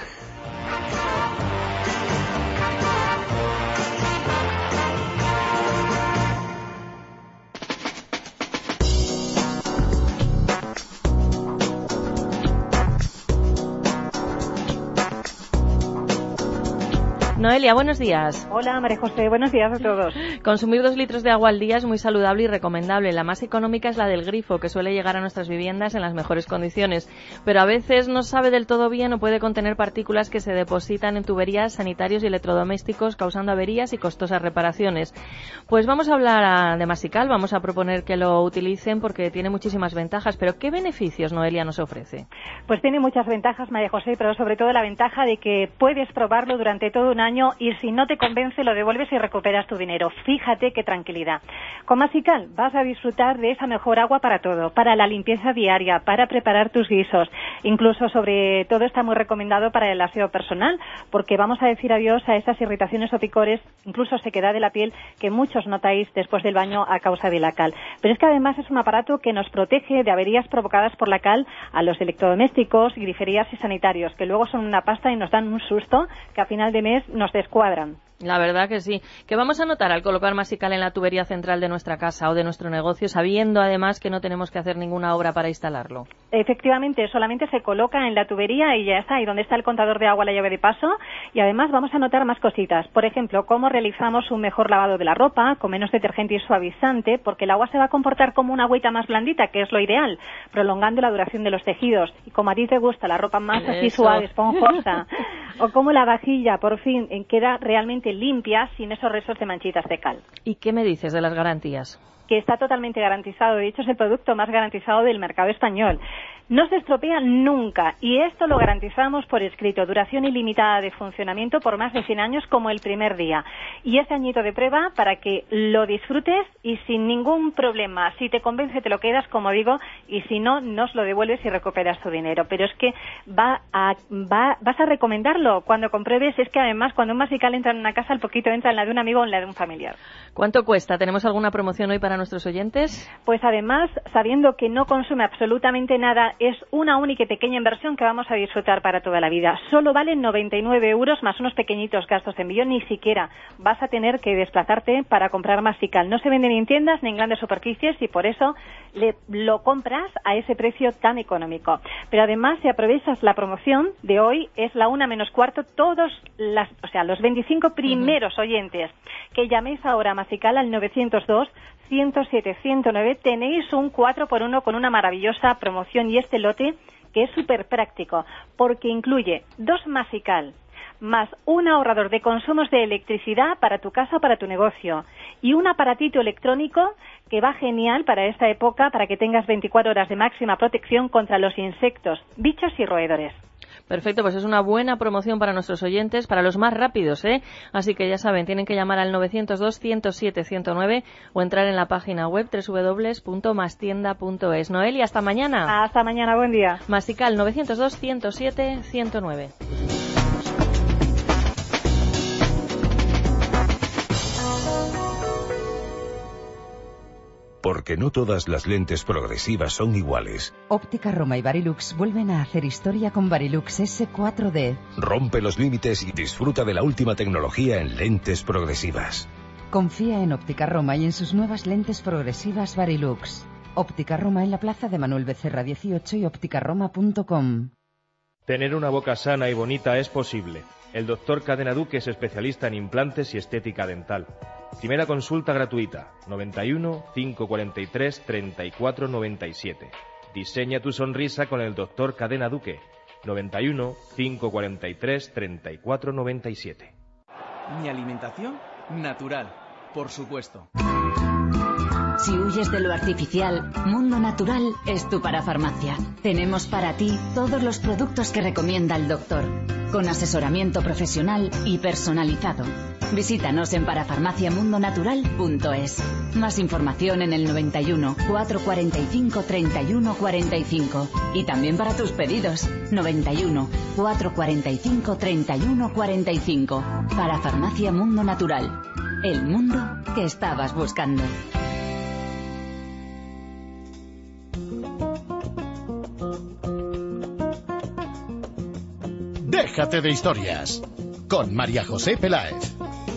Noelia, buenos días. Hola, María José, buenos días a todos. Consumir 2 litros de agua al día es muy saludable y recomendable. La más económica es la del grifo, que suele llegar a nuestras viviendas en las mejores condiciones, pero a veces no sabe del todo bien o puede contener partículas que se depositan en tuberías, sanitarios y electrodomésticos, causando averías y costosas reparaciones. Pues vamos a hablar de Masical, vamos a proponer que lo utilicen porque tiene muchísimas ventajas, pero ¿qué beneficios, Noelia, nos ofrece? Pues tiene muchas ventajas, María José, pero sobre todo la ventaja de que puedes probarlo durante todo un año y si no te convence lo devuelves y recuperas tu dinero. Fíjate qué tranquilidad. Con Masical vas a disfrutar de esa mejor agua para todo, para la limpieza diaria, para preparar tus guisos. Incluso sobre todo está muy recomendado para el aseo personal, porque vamos a decir adiós a esas irritaciones o picores, incluso sequedad de la piel que muchos notáis después del baño a causa de la cal. Pero es que además es un aparato que nos protege de averías provocadas por la cal a los electrodomésticos, griferías y sanitarios, que luego son una pasta y nos dan un susto que a final de mes nos descuadran. La verdad que sí. ¿Qué vamos a notar al colocar Masical en la tubería central de nuestra casa o de nuestro negocio, sabiendo además que no tenemos que hacer ninguna obra para instalarlo? Efectivamente, solamente se coloca en la tubería y ya está, y donde está el contador de agua, la llave de paso, y además vamos a notar más cositas. Por ejemplo, cómo realizamos un mejor lavado de la ropa, con menos detergente y suavizante, porque el agua se va a comportar como una agüita más blandita, que es lo ideal, prolongando la duración de los tejidos. Y como a ti te gusta la ropa más así suave, esponjosa, o como la vajilla, por fin, queda realmente limpia, sin esos restos de manchitas de cal. ¿Y qué me dices de las garantías? Que está totalmente garantizado, de hecho es el producto más garantizado del mercado español. No se estropea nunca y esto lo garantizamos por escrito, duración ilimitada de funcionamiento por más de 100 años como el primer día. Y ese añito de prueba para que lo disfrutes y sin ningún problema. Si te convence te lo quedas, como digo, y si no, nos lo devuelves y recuperas tu dinero. Pero es que vas a recomendarlo cuando compruebes, es que además cuando un Masical entra en una casa, al poquito entra en la de un amigo o en la de un familiar. ¿Cuánto cuesta? ¿Tenemos alguna promoción hoy para nuestros oyentes? Pues además, sabiendo que no consume absolutamente nada, es una única y pequeña inversión que vamos a disfrutar para toda la vida. Solo valen 99 euros más unos pequeñitos gastos de envío. Ni siquiera vas a tener que desplazarte para comprar Masical. No se vende ni en tiendas ni en grandes superficies y por eso lo compras a ese precio tan económico. Pero además, si aprovechas la promoción de hoy, es la 1 menos cuarto, los 25 primeros oyentes que llaméis ahora a Masical al 902 107 109, tenéis un 4x1 con una maravillosa promoción y este lote que es súper práctico, porque incluye 2 Masical, más un ahorrador de consumos de electricidad para tu casa o para tu negocio, y un aparatito electrónico que va genial para esta época, para que tengas 24 horas de máxima protección contra los insectos, bichos y roedores. Perfecto, pues es una buena promoción para nuestros oyentes, para los más rápidos, ¿eh? Así que ya saben, tienen que llamar al 902-107-109 o entrar en la página web www.mastienda.es. Noelia, hasta mañana. Hasta mañana, buen día. Masical 902-107-109. Porque no todas las lentes progresivas son iguales. Óptica Roma y Varilux vuelven a hacer historia con Varilux S4D. Rompe los límites y disfruta de la última tecnología en lentes progresivas. Confía en Óptica Roma y en sus nuevas lentes progresivas Varilux. Óptica Roma en la plaza de Manuel Becerra 18 y ópticaroma.com. Tener una boca sana y bonita es posible. El doctor Cadena Duque es especialista en implantes y estética dental. Primera consulta gratuita, 91 543 34 97. Diseña tu sonrisa con el doctor Cadena Duque, 91 543 34 97. Mi alimentación natural, por supuesto. Si huyes de lo artificial, Mundo Natural es tu parafarmacia. Tenemos para ti todos los productos que recomienda el doctor, con asesoramiento profesional y personalizado. Visítanos en parafarmaciamundonatural.es. Más información en el 91 445 31 45. Y también para tus pedidos, 91 445 31 45. Parafarmacia Mundo Natural. El mundo que estabas buscando. Déjate de historias con María José Peláez.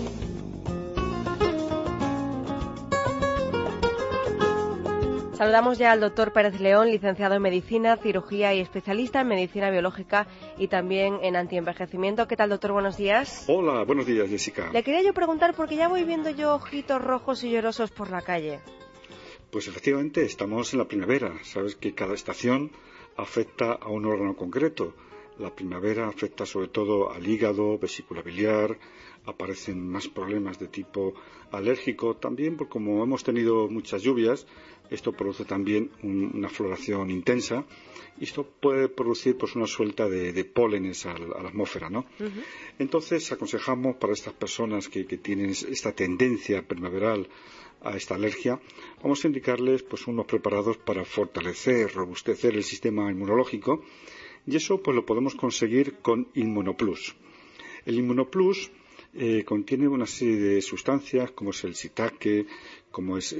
Saludamos ya al doctor Pérez León, licenciado en Medicina, Cirugía y especialista en Medicina Biológica y también en antienvejecimiento. ¿Qué tal, doctor? Buenos días. Hola, buenos días, Jessica. Le quería yo preguntar, porque ya voy viendo yo ojitos rojos y llorosos por la calle. Pues efectivamente, estamos en la primavera. Sabes que cada estación afecta a un órgano concreto. La primavera afecta sobre todo al hígado, vesícula biliar, aparecen más problemas de tipo alérgico. También, porque como hemos tenido muchas lluvias, esto produce también una floración intensa y esto puede producir pues una suelta de pólenes a la atmósfera, ¿no? Entonces aconsejamos para estas personas que tienen esta tendencia primaveral a esta alergia, vamos a indicarles pues unos preparados para fortalecer, robustecer el sistema inmunológico. Y eso pues lo podemos conseguir con Inmunoplus. El Inmunoplus contiene una serie de sustancias como es el shiitake, como es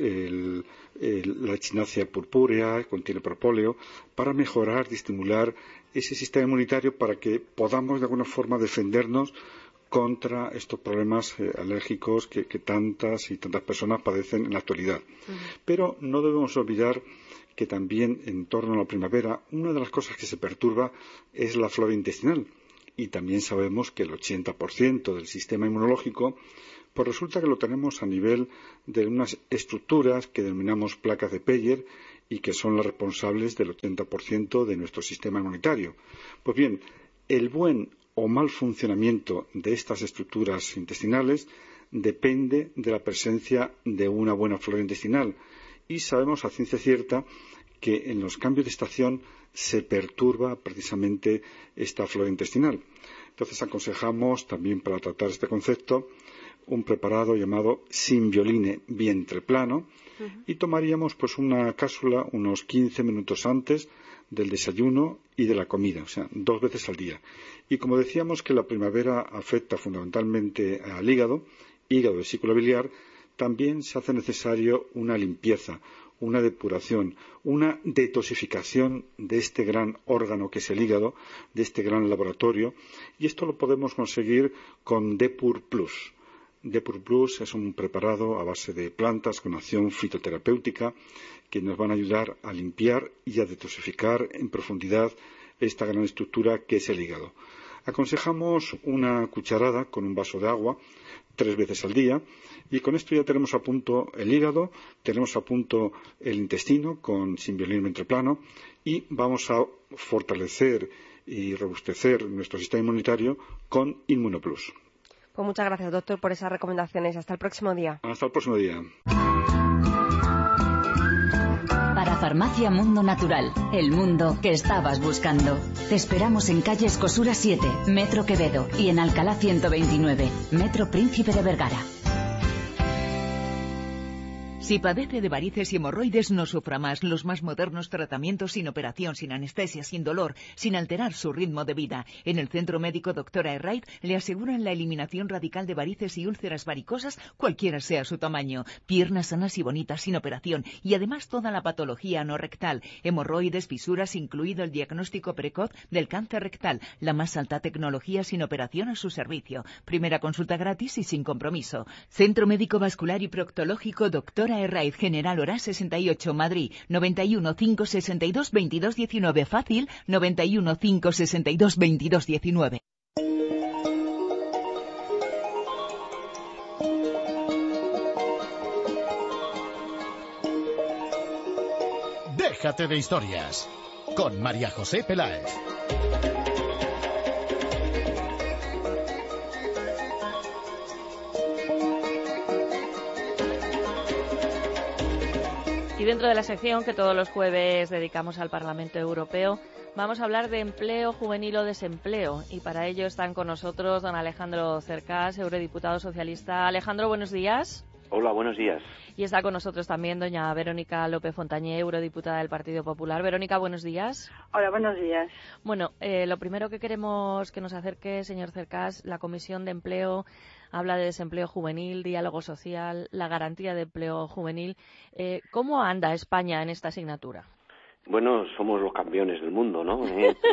la echinacea purpúrea, contiene propóleo, para mejorar y estimular ese sistema inmunitario para que podamos de alguna forma defendernos contra estos problemas alérgicos que tantas y tantas personas padecen en la actualidad. Pero no debemos olvidar que también en torno a la primavera una de las cosas que se perturba es la flora intestinal y también sabemos que el 80% del sistema inmunológico pues resulta que lo tenemos a nivel de unas estructuras que denominamos placas de Peyer y que son las responsables del 80% de nuestro sistema inmunitario. Pues bien, el buen o mal funcionamiento de estas estructuras intestinales depende de la presencia de una buena flora intestinal. Y sabemos a ciencia cierta que en los cambios de estación se perturba precisamente esta flora intestinal. Entonces aconsejamos también para tratar este concepto un preparado llamado Symbioline vientre plano y tomaríamos pues una cápsula unos 15 minutos antes del desayuno y de la comida, o sea, 2 veces al día. Y como decíamos que la primavera afecta fundamentalmente al hígado, vesícula biliar, también se hace necesario una limpieza, una depuración, una detoxificación de este gran órgano que es el hígado, de este gran laboratorio, y esto lo podemos conseguir con Depur Plus. Depur Plus es un preparado a base de plantas con acción fitoterapéutica que nos van a ayudar a limpiar y a detoxificar en profundidad esta gran estructura que es el hígado. Aconsejamos una cucharada con un vaso de agua 3 veces al día, y con esto ya tenemos a punto el hígado, tenemos a punto el intestino sin violín ventroplano, y vamos a fortalecer y robustecer nuestro sistema inmunitario con Inmunoplus. Pues muchas gracias, doctor, por esas recomendaciones. Hasta el próximo día. Hasta el próximo día. Para Farmacia Mundo Natural, el mundo que estabas buscando. Te esperamos en calle Escosura 7, Metro Quevedo, y en Alcalá 129, Metro Príncipe de Vergara. Si padece de varices y hemorroides, no sufra más. Los más modernos tratamientos sin operación, sin anestesia, sin dolor, sin alterar su ritmo de vida. En el Centro Médico Dra. Herraiz le aseguran la eliminación radical de varices y úlceras varicosas, cualquiera sea su tamaño. Piernas sanas y bonitas, sin operación. Y además toda la patología anorrectal. Hemorroides, fisuras, incluido el diagnóstico precoz del cáncer rectal. La más alta tecnología sin operación a su servicio. Primera consulta gratis y sin compromiso. Centro Médico Vascular y Proctológico Dra. Herraiz, General Orás 68, Madrid, 91 562 2219, fácil, 91 562 2219. Déjate de historias, con María José Peláez. Y dentro de la sección que todos los jueves dedicamos al Parlamento Europeo, vamos a hablar de empleo juvenil o desempleo. Y para ello están con nosotros don Alejandro Cercas, eurodiputado socialista. Alejandro, buenos días. Hola, buenos días. Y está con nosotros también doña Verónica López-Fontagné, eurodiputada del Partido Popular. Verónica, buenos días. Hola, buenos días. Bueno, lo primero que queremos que nos acerque, señor Cercas, la Comisión de Empleo habla de desempleo juvenil, diálogo social, la garantía de empleo juvenil. ¿Cómo anda España en esta asignatura? Bueno, somos los campeones del mundo, ¿no?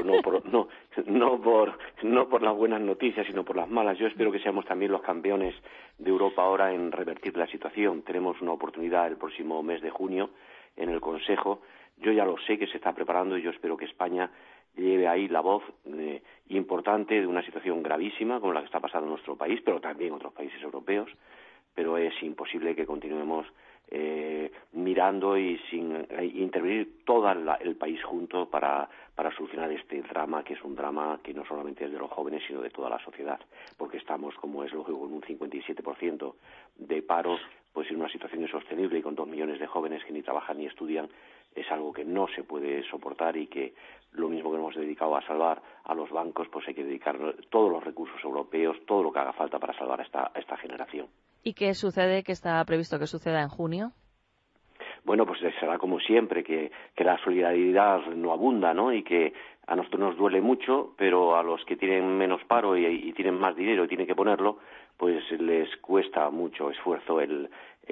No por las buenas noticias, sino por las malas. Yo espero que seamos también los campeones de Europa ahora en revertir la situación. Tenemos una oportunidad el próximo mes de junio en el Consejo. Yo ya lo sé que se está preparando y yo espero que España lleve ahí la voz importante de una situación gravísima como la que está pasando en nuestro país, pero también en otros países europeos. Pero es imposible que continuemos mirando y sin intervenir todo el país junto para solucionar este drama, que es un drama que no solamente es de los jóvenes, sino de toda la sociedad, porque estamos, como es lógico, con un 57% de paro, pues en una situación insostenible y con 2 millones de jóvenes que ni trabajan ni estudian. Es algo que no se puede soportar y que lo mismo que nos hemos dedicado a salvar a los bancos, pues hay que dedicar todos los recursos europeos, todo lo que haga falta para salvar a esta generación. ¿Y qué sucede, que está previsto que suceda en junio? Bueno, pues será como siempre, que la solidaridad no abunda, ¿no? Y que a nosotros nos duele mucho, pero a los que tienen menos paro y tienen más dinero y tienen que ponerlo, pues les cuesta mucho esfuerzo el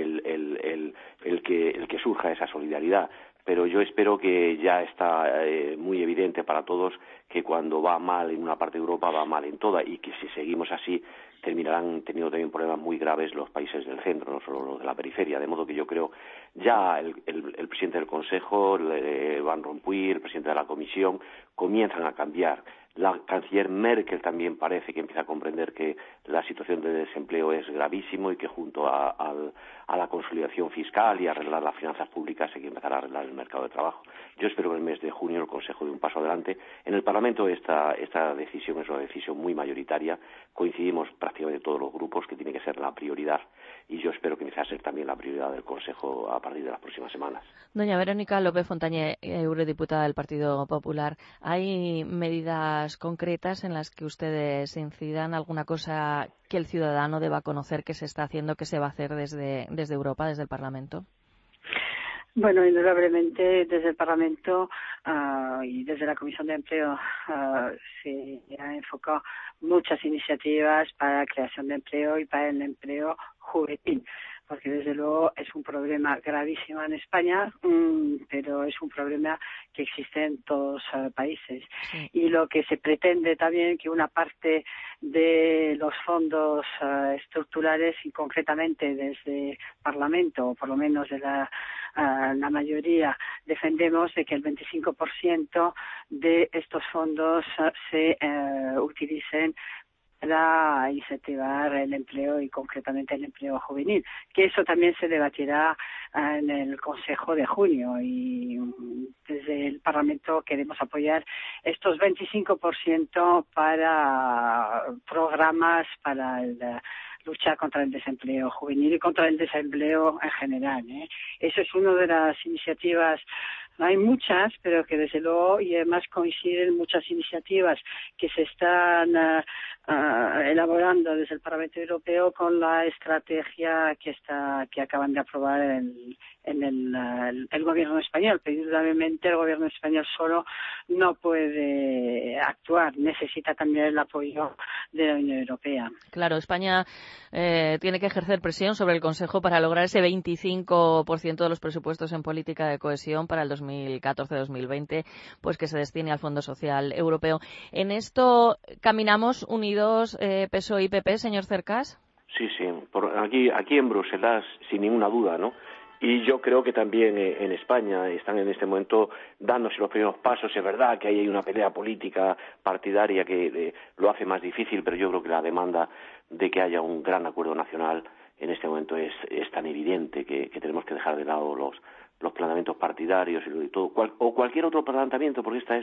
que surja esa solidaridad. Pero yo espero que ya está muy evidente para todos que cuando va mal en una parte de Europa va mal en toda, y que si seguimos así terminarán teniendo también problemas muy graves los países del centro, no solo los de la periferia. De modo que yo creo ya el presidente del Consejo, Van Rompuy, el presidente de la Comisión, comienzan a cambiar. La canciller Merkel también parece que empieza a comprender que la situación de desempleo es gravísimo y que junto a la consolidación fiscal y a arreglar las finanzas públicas hay que empezar a arreglar el mercado de trabajo. Yo espero que en el mes de junio el Consejo dé un paso adelante. En el Parlamento esta decisión es una decisión muy mayoritaria. Coincidimos prácticamente todos los grupos que tiene que ser la prioridad, y yo espero que empiece a ser también la prioridad del Consejo a partir de las próximas semanas. Doña Verónica López-Fontagné, eurodiputada del Partido Popular, ¿hay medidas concretas en las que ustedes incidan? ¿Alguna cosa que el ciudadano deba conocer que se está haciendo, que se va a hacer desde Europa, desde el Parlamento? Bueno, indudablemente desde el Parlamento y desde la Comisión de Empleo se han enfocado muchas iniciativas para la creación de empleo y para el empleo juvenil. porque desde luego es un problema gravísimo en España, pero es un problema que existe en todos los países. Sí. Y lo que se pretende también que una parte de los fondos estructurales, y concretamente desde el Parlamento, o por lo menos de la mayoría, defendemos de que el 25% de estos fondos se utilicen para incentivar el empleo y concretamente el empleo juvenil, que eso también se debatirá en el Consejo de junio, y desde el Parlamento queremos apoyar estos 25% para programas para luchar contra el desempleo juvenil y contra el desempleo en general. Eso es una de las iniciativas. Hay muchas, pero que desde luego, y además coinciden muchas iniciativas que se están elaborando desde el Parlamento Europeo con la estrategia que acaban de aprobar en el gobierno español. Pero indudablemente el gobierno español solo no puede actuar, necesita también el apoyo de la Unión Europea. Claro, España tiene que ejercer presión sobre el Consejo para lograr ese 25% de los presupuestos en política de cohesión para el 2014-2020, pues que se destine al Fondo Social Europeo. En esto caminamos unidos PSOE y PP, señor Cercas. Sí, aquí en Bruselas, sin ninguna duda, ¿no? Y yo creo que también en España están en este momento dándose los primeros pasos. Es verdad que hay una pelea política partidaria que lo hace más difícil, pero yo creo que la demanda de que haya un gran acuerdo nacional en este momento es tan evidente que tenemos que dejar de lado los planteamientos partidarios y todo, o cualquier otro planteamiento, porque esta es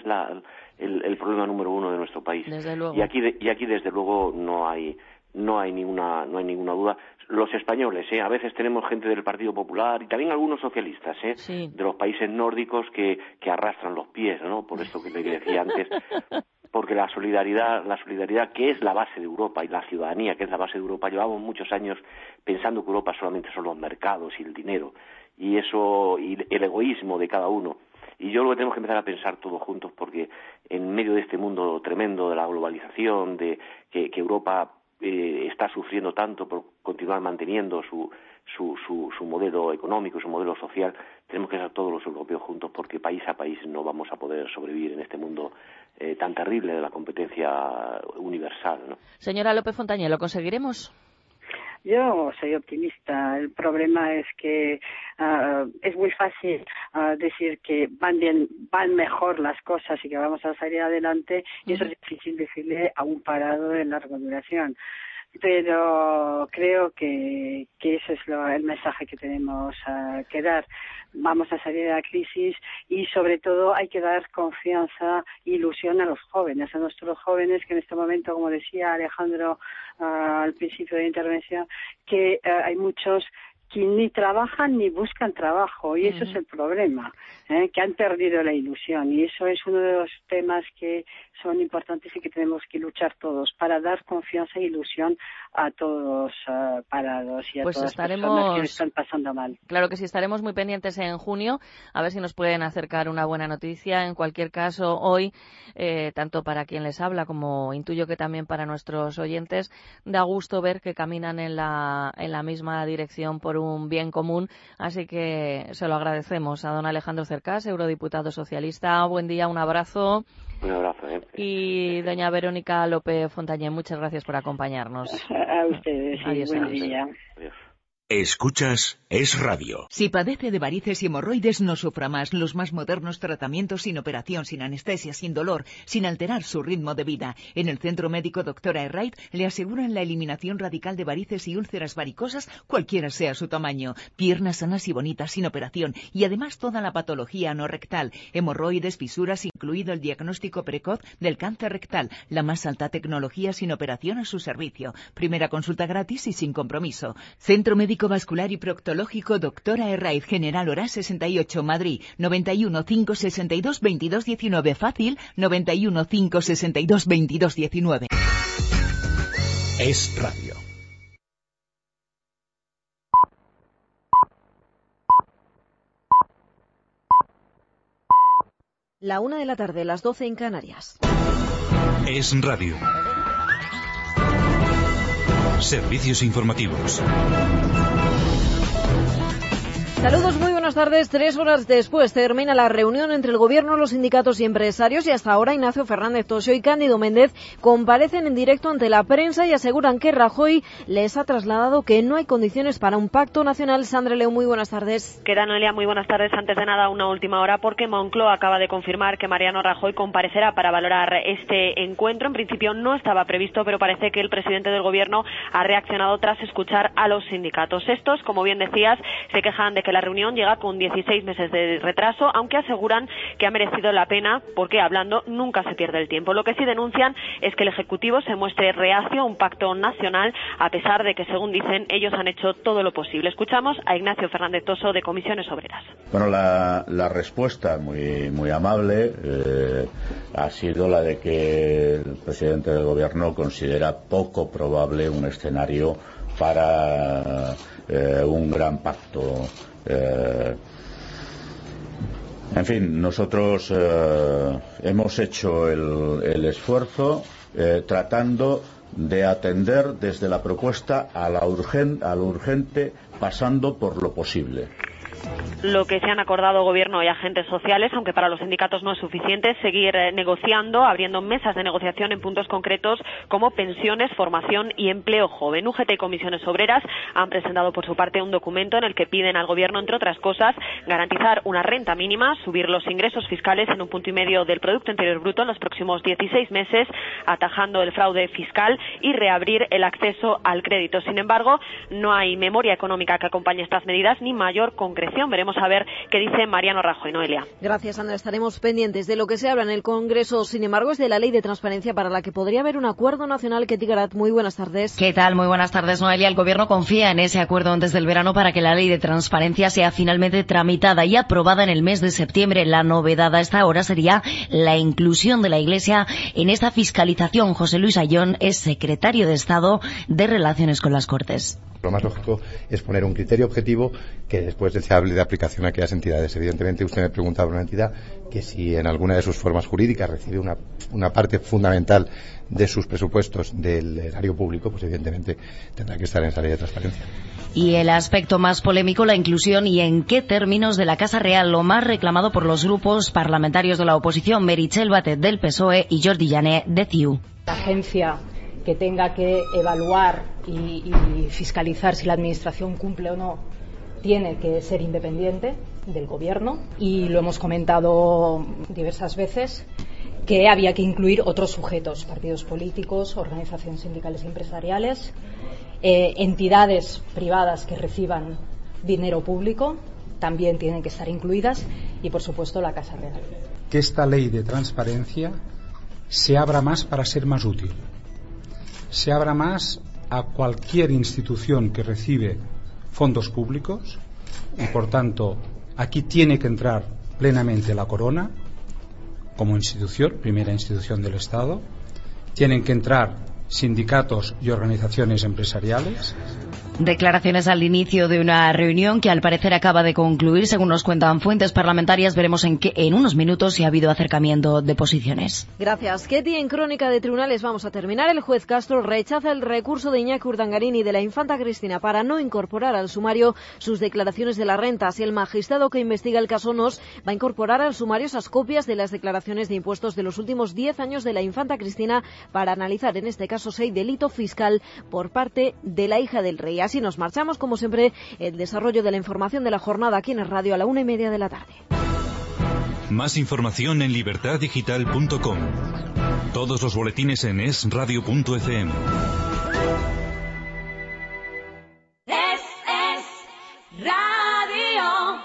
el problema número uno de nuestro país. Desde luego. Y aquí desde luego no hay ninguna duda. Los españoles, a veces tenemos gente del Partido Popular y también algunos socialistas, sí, de los países nórdicos que arrastran los pies, ¿no? Por esto que le decía antes, porque la solidaridad que es la base de Europa, y la ciudadanía que es la base de Europa, llevamos muchos años pensando que Europa solamente son los mercados y el dinero, y eso, y el egoísmo de cada uno. Y yo creo que tenemos que empezar a pensar todos juntos, porque en medio de este mundo tremendo de la globalización, de que Europa está sufriendo tanto por continuar manteniendo su modelo económico, su modelo social, tenemos que estar todos los europeos juntos, porque país a país no vamos a poder sobrevivir en este mundo tan terrible de la competencia universal, ¿no? Señora López Fontañé, ¿lo conseguiremos? Yo soy optimista. El problema es que es muy fácil decir que van mejor las cosas y que vamos a salir adelante, y eso es difícil decirle a un parado de larga duración. Pero creo que ese es el mensaje que tenemos que dar. Vamos a salir de la crisis, y sobre todo hay que dar confianza e ilusión a los jóvenes, a nuestros jóvenes, que en este momento, como decía Alejandro al principio de la intervención, que hay muchos que ni trabajan ni buscan trabajo, y eso es el problema, que han perdido la ilusión, y eso es uno de los temas que son importantes y que tenemos que luchar todos para dar confianza e ilusión a todos parados y a todas las personas que lo están pasando mal. Claro que sí, estaremos muy pendientes en junio, a ver si nos pueden acercar una buena noticia. En cualquier caso, hoy, tanto para quien les habla como intuyo que también para nuestros oyentes, da gusto ver que caminan en la misma dirección por un bien común, así que se lo agradecemos a don Alejandro Cercas, eurodiputado socialista. Buen día, un abrazo. Un abrazo. Y doña Verónica López Fontañé, muchas gracias por acompañarnos. A ustedes, adiós, buen día. Adiós. Escuchas Es Radio. Si padece de varices y hemorroides, no sufra más. Los más modernos tratamientos sin operación, sin anestesia, sin dolor, sin alterar su ritmo de vida. En el Centro Médico Doctora Herraiz le aseguran la eliminación radical de varices y úlceras varicosas, cualquiera sea su tamaño. Piernas sanas y bonitas, sin operación. Y además toda la patología anorrectal. Hemorroides, fisuras, incluido el diagnóstico precoz del cáncer rectal. La más alta tecnología sin operación a su servicio. Primera consulta gratis y sin compromiso. Centro Médico Vascular y Proctológico Doctora Herraiz, General Orás 68, Madrid. 91 562 2219. Fácil 91 562 2219. Es Radio. La 1 de la tarde, las 12 en Canarias. Es Radio. Servicios informativos. Saludos, muy buenas tardes. 3 horas después termina la reunión entre el Gobierno, los sindicatos y empresarios y hasta ahora Ignacio Fernández Toxo y Cándido Méndez comparecen en directo ante la prensa y aseguran que Rajoy les ha trasladado que no hay condiciones para un pacto nacional. Sandra León, muy buenas tardes. ¿Qué tal, Noelia? Muy buenas tardes. Antes de nada, una última hora porque Moncloa acaba de confirmar que Mariano Rajoy comparecerá para valorar este encuentro. En principio no estaba previsto, pero parece que el presidente del Gobierno ha reaccionado tras escuchar a los sindicatos. Estos, como bien decías, se quejan de que la reunión llega con 16 meses de retraso, aunque aseguran que ha merecido la pena porque hablando nunca se pierde el tiempo. Lo que sí denuncian es que el Ejecutivo se muestre reacio a un pacto nacional, a pesar de que, según dicen, ellos han hecho todo lo posible. Escuchamos a Ignacio Fernández Toxo de Comisiones Obreras. Bueno, la respuesta muy amable ha sido la de que el presidente del Gobierno considera poco probable un escenario para un gran pacto. En fin, nosotros hemos hecho el esfuerzo tratando de atender desde la propuesta a lo urgente, pasando por lo posible. Lo que se han acordado Gobierno y agentes sociales, aunque para los sindicatos no es suficiente, es seguir negociando, abriendo mesas de negociación en puntos concretos como pensiones, formación y empleo joven. UGT y Comisiones Obreras han presentado por su parte un documento en el que piden al Gobierno, entre otras cosas, garantizar una renta mínima, subir los ingresos fiscales en 1,5 puntos del Producto Interior Bruto en los próximos 16 meses, atajando el fraude fiscal y reabrir el acceso al crédito. Sin embargo, no hay memoria económica que acompañe estas medidas ni mayor concreción. Veremos a ver qué dice Mariano Rajoy. Noelia. Gracias, Ana. Estaremos pendientes de lo que se habla en el Congreso. Sin embargo, es de la Ley de Transparencia para la que podría haber un acuerdo nacional. Ketty Garat, muy buenas tardes. ¿Qué tal? Muy buenas tardes, Noelia. El Gobierno confía en ese acuerdo antes del verano para que la Ley de Transparencia sea finalmente tramitada y aprobada en el mes de septiembre. La novedad a esta hora sería la inclusión de la Iglesia en esta fiscalización. José Luis Ayón es secretario de Estado de Relaciones con las Cortes. Lo más lógico es poner un criterio objetivo que después se hable de aplicación a aquellas entidades. Evidentemente, usted me preguntaba por una entidad que si en alguna de sus formas jurídicas recibe una parte fundamental de sus presupuestos del erario público, pues evidentemente tendrá que estar en esa ley de transparencia. Y el aspecto más polémico, la inclusión y en qué términos de la Casa Real, lo más reclamado por los grupos parlamentarios de la oposición, Meritxell Batet del PSOE y Jordi Jané de CiU. La agencia que tenga que evaluar y fiscalizar si la Administración cumple o no tiene que ser independiente del Gobierno, y lo hemos comentado diversas veces que había que incluir otros sujetos, partidos políticos, organizaciones sindicales y empresariales, entidades privadas que reciban dinero público también tienen que estar incluidas y, por supuesto, la Casa Real. Que esta ley de transparencia se abra más para ser más útil. Se abra más a cualquier institución que recibe fondos públicos y, por tanto, aquí tiene que entrar plenamente la Corona como institución, primera institución del Estado. Tienen que entrar sindicatos y organizaciones empresariales. Declaraciones al inicio de una reunión que al parecer acaba de concluir, según nos cuentan fuentes parlamentarias. Veremos en unos minutos si ha habido acercamiento de posiciones. Gracias, Ketty. En Crónica de Tribunales vamos a terminar. El juez Castro rechaza el recurso de Iñaki Urdangarín y de la infanta Cristina para no incorporar al sumario sus declaraciones de las rentas. Y el magistrado que investiga el caso NOS va a incorporar al sumario esas copias de las declaraciones de impuestos de los últimos 10 años de la infanta Cristina para analizar, en este caso, si hay delito fiscal por parte de la hija del rey. Así nos marchamos, como siempre, el desarrollo de la información de la jornada aquí en el radio a la 1:30 de la tarde. Más información en libertaddigital.com. Todos los boletines en esradio.fm. Es Radio.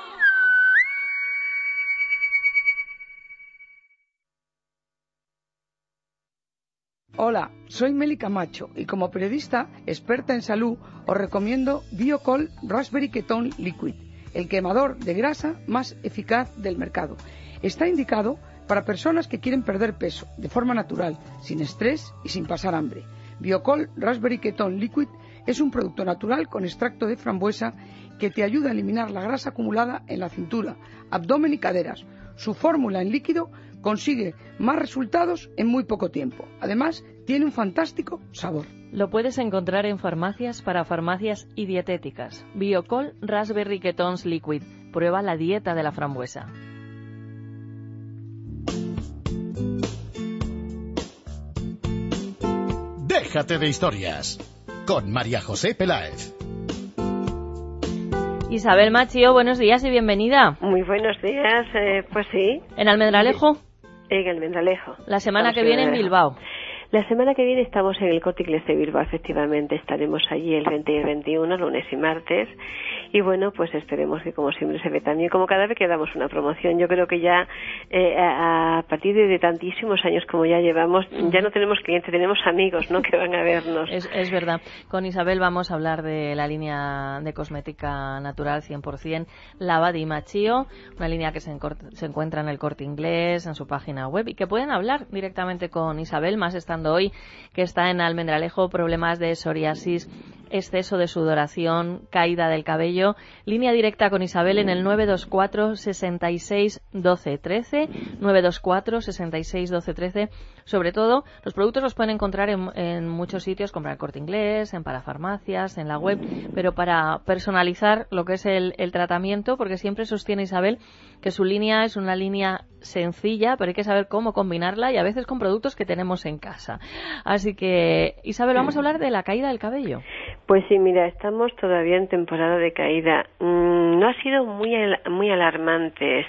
Hola, soy Meli Camacho y como periodista experta en salud os recomiendo Biocol Raspberry Ketone Liquid, el quemador de grasa más eficaz del mercado. Está indicado para personas que quieren perder peso de forma natural, sin estrés y sin pasar hambre. Biocol Raspberry Ketone Liquid es un producto natural con extracto de frambuesa que te ayuda a eliminar la grasa acumulada en la cintura, abdomen y caderas. Su fórmula en líquido consigue más resultados en muy poco tiempo. Además, tiene un fantástico sabor. Lo puedes encontrar en farmacias para farmacias y dietéticas. Biocol Raspberry Ketones Liquid. Prueba la dieta de la frambuesa. Déjate de historias con María José Peláez. Isabel Machio, buenos días y bienvenida. Muy buenos días, pues sí. ¿En Almendralejo? En Almendralejo. La semana que viene en Bilbao. La semana que viene estamos en el Corte Inglés de Bilbao, efectivamente. Estaremos allí el 20 y el 21, lunes y martes. Y bueno, pues esperemos que como siempre se ve también, como cada vez que damos una promoción. Yo creo que ya a partir de tantísimos años como ya llevamos, ya no tenemos clientes, tenemos amigos, ¿no?, que van a vernos. Es verdad. Con Isabel vamos a hablar de la línea de cosmética natural 100%, la Badi Machio, una línea que se encuentra en el Corte Inglés, en su página web, y que pueden hablar directamente con Isabel, más estando hoy que está en Almendralejo, problemas de psoriasis, exceso de sudoración, caída del cabello. Línea directa con Isabel en el 924 66 12 13, 924 66 12 13. Sobre todo, los productos los pueden encontrar en muchos sitios, comprar el Corte Inglés, en parafarmacias, en la web, pero para personalizar lo que es el tratamiento, porque siempre sostiene Isabel que su línea es una línea sencilla, pero hay que saber cómo combinarla y a veces con productos que tenemos en casa. Así que, Isabel, vamos a hablar de la caída del cabello. Pues sí, mira, estamos todavía en temporada de caída. No ha sido muy alarmante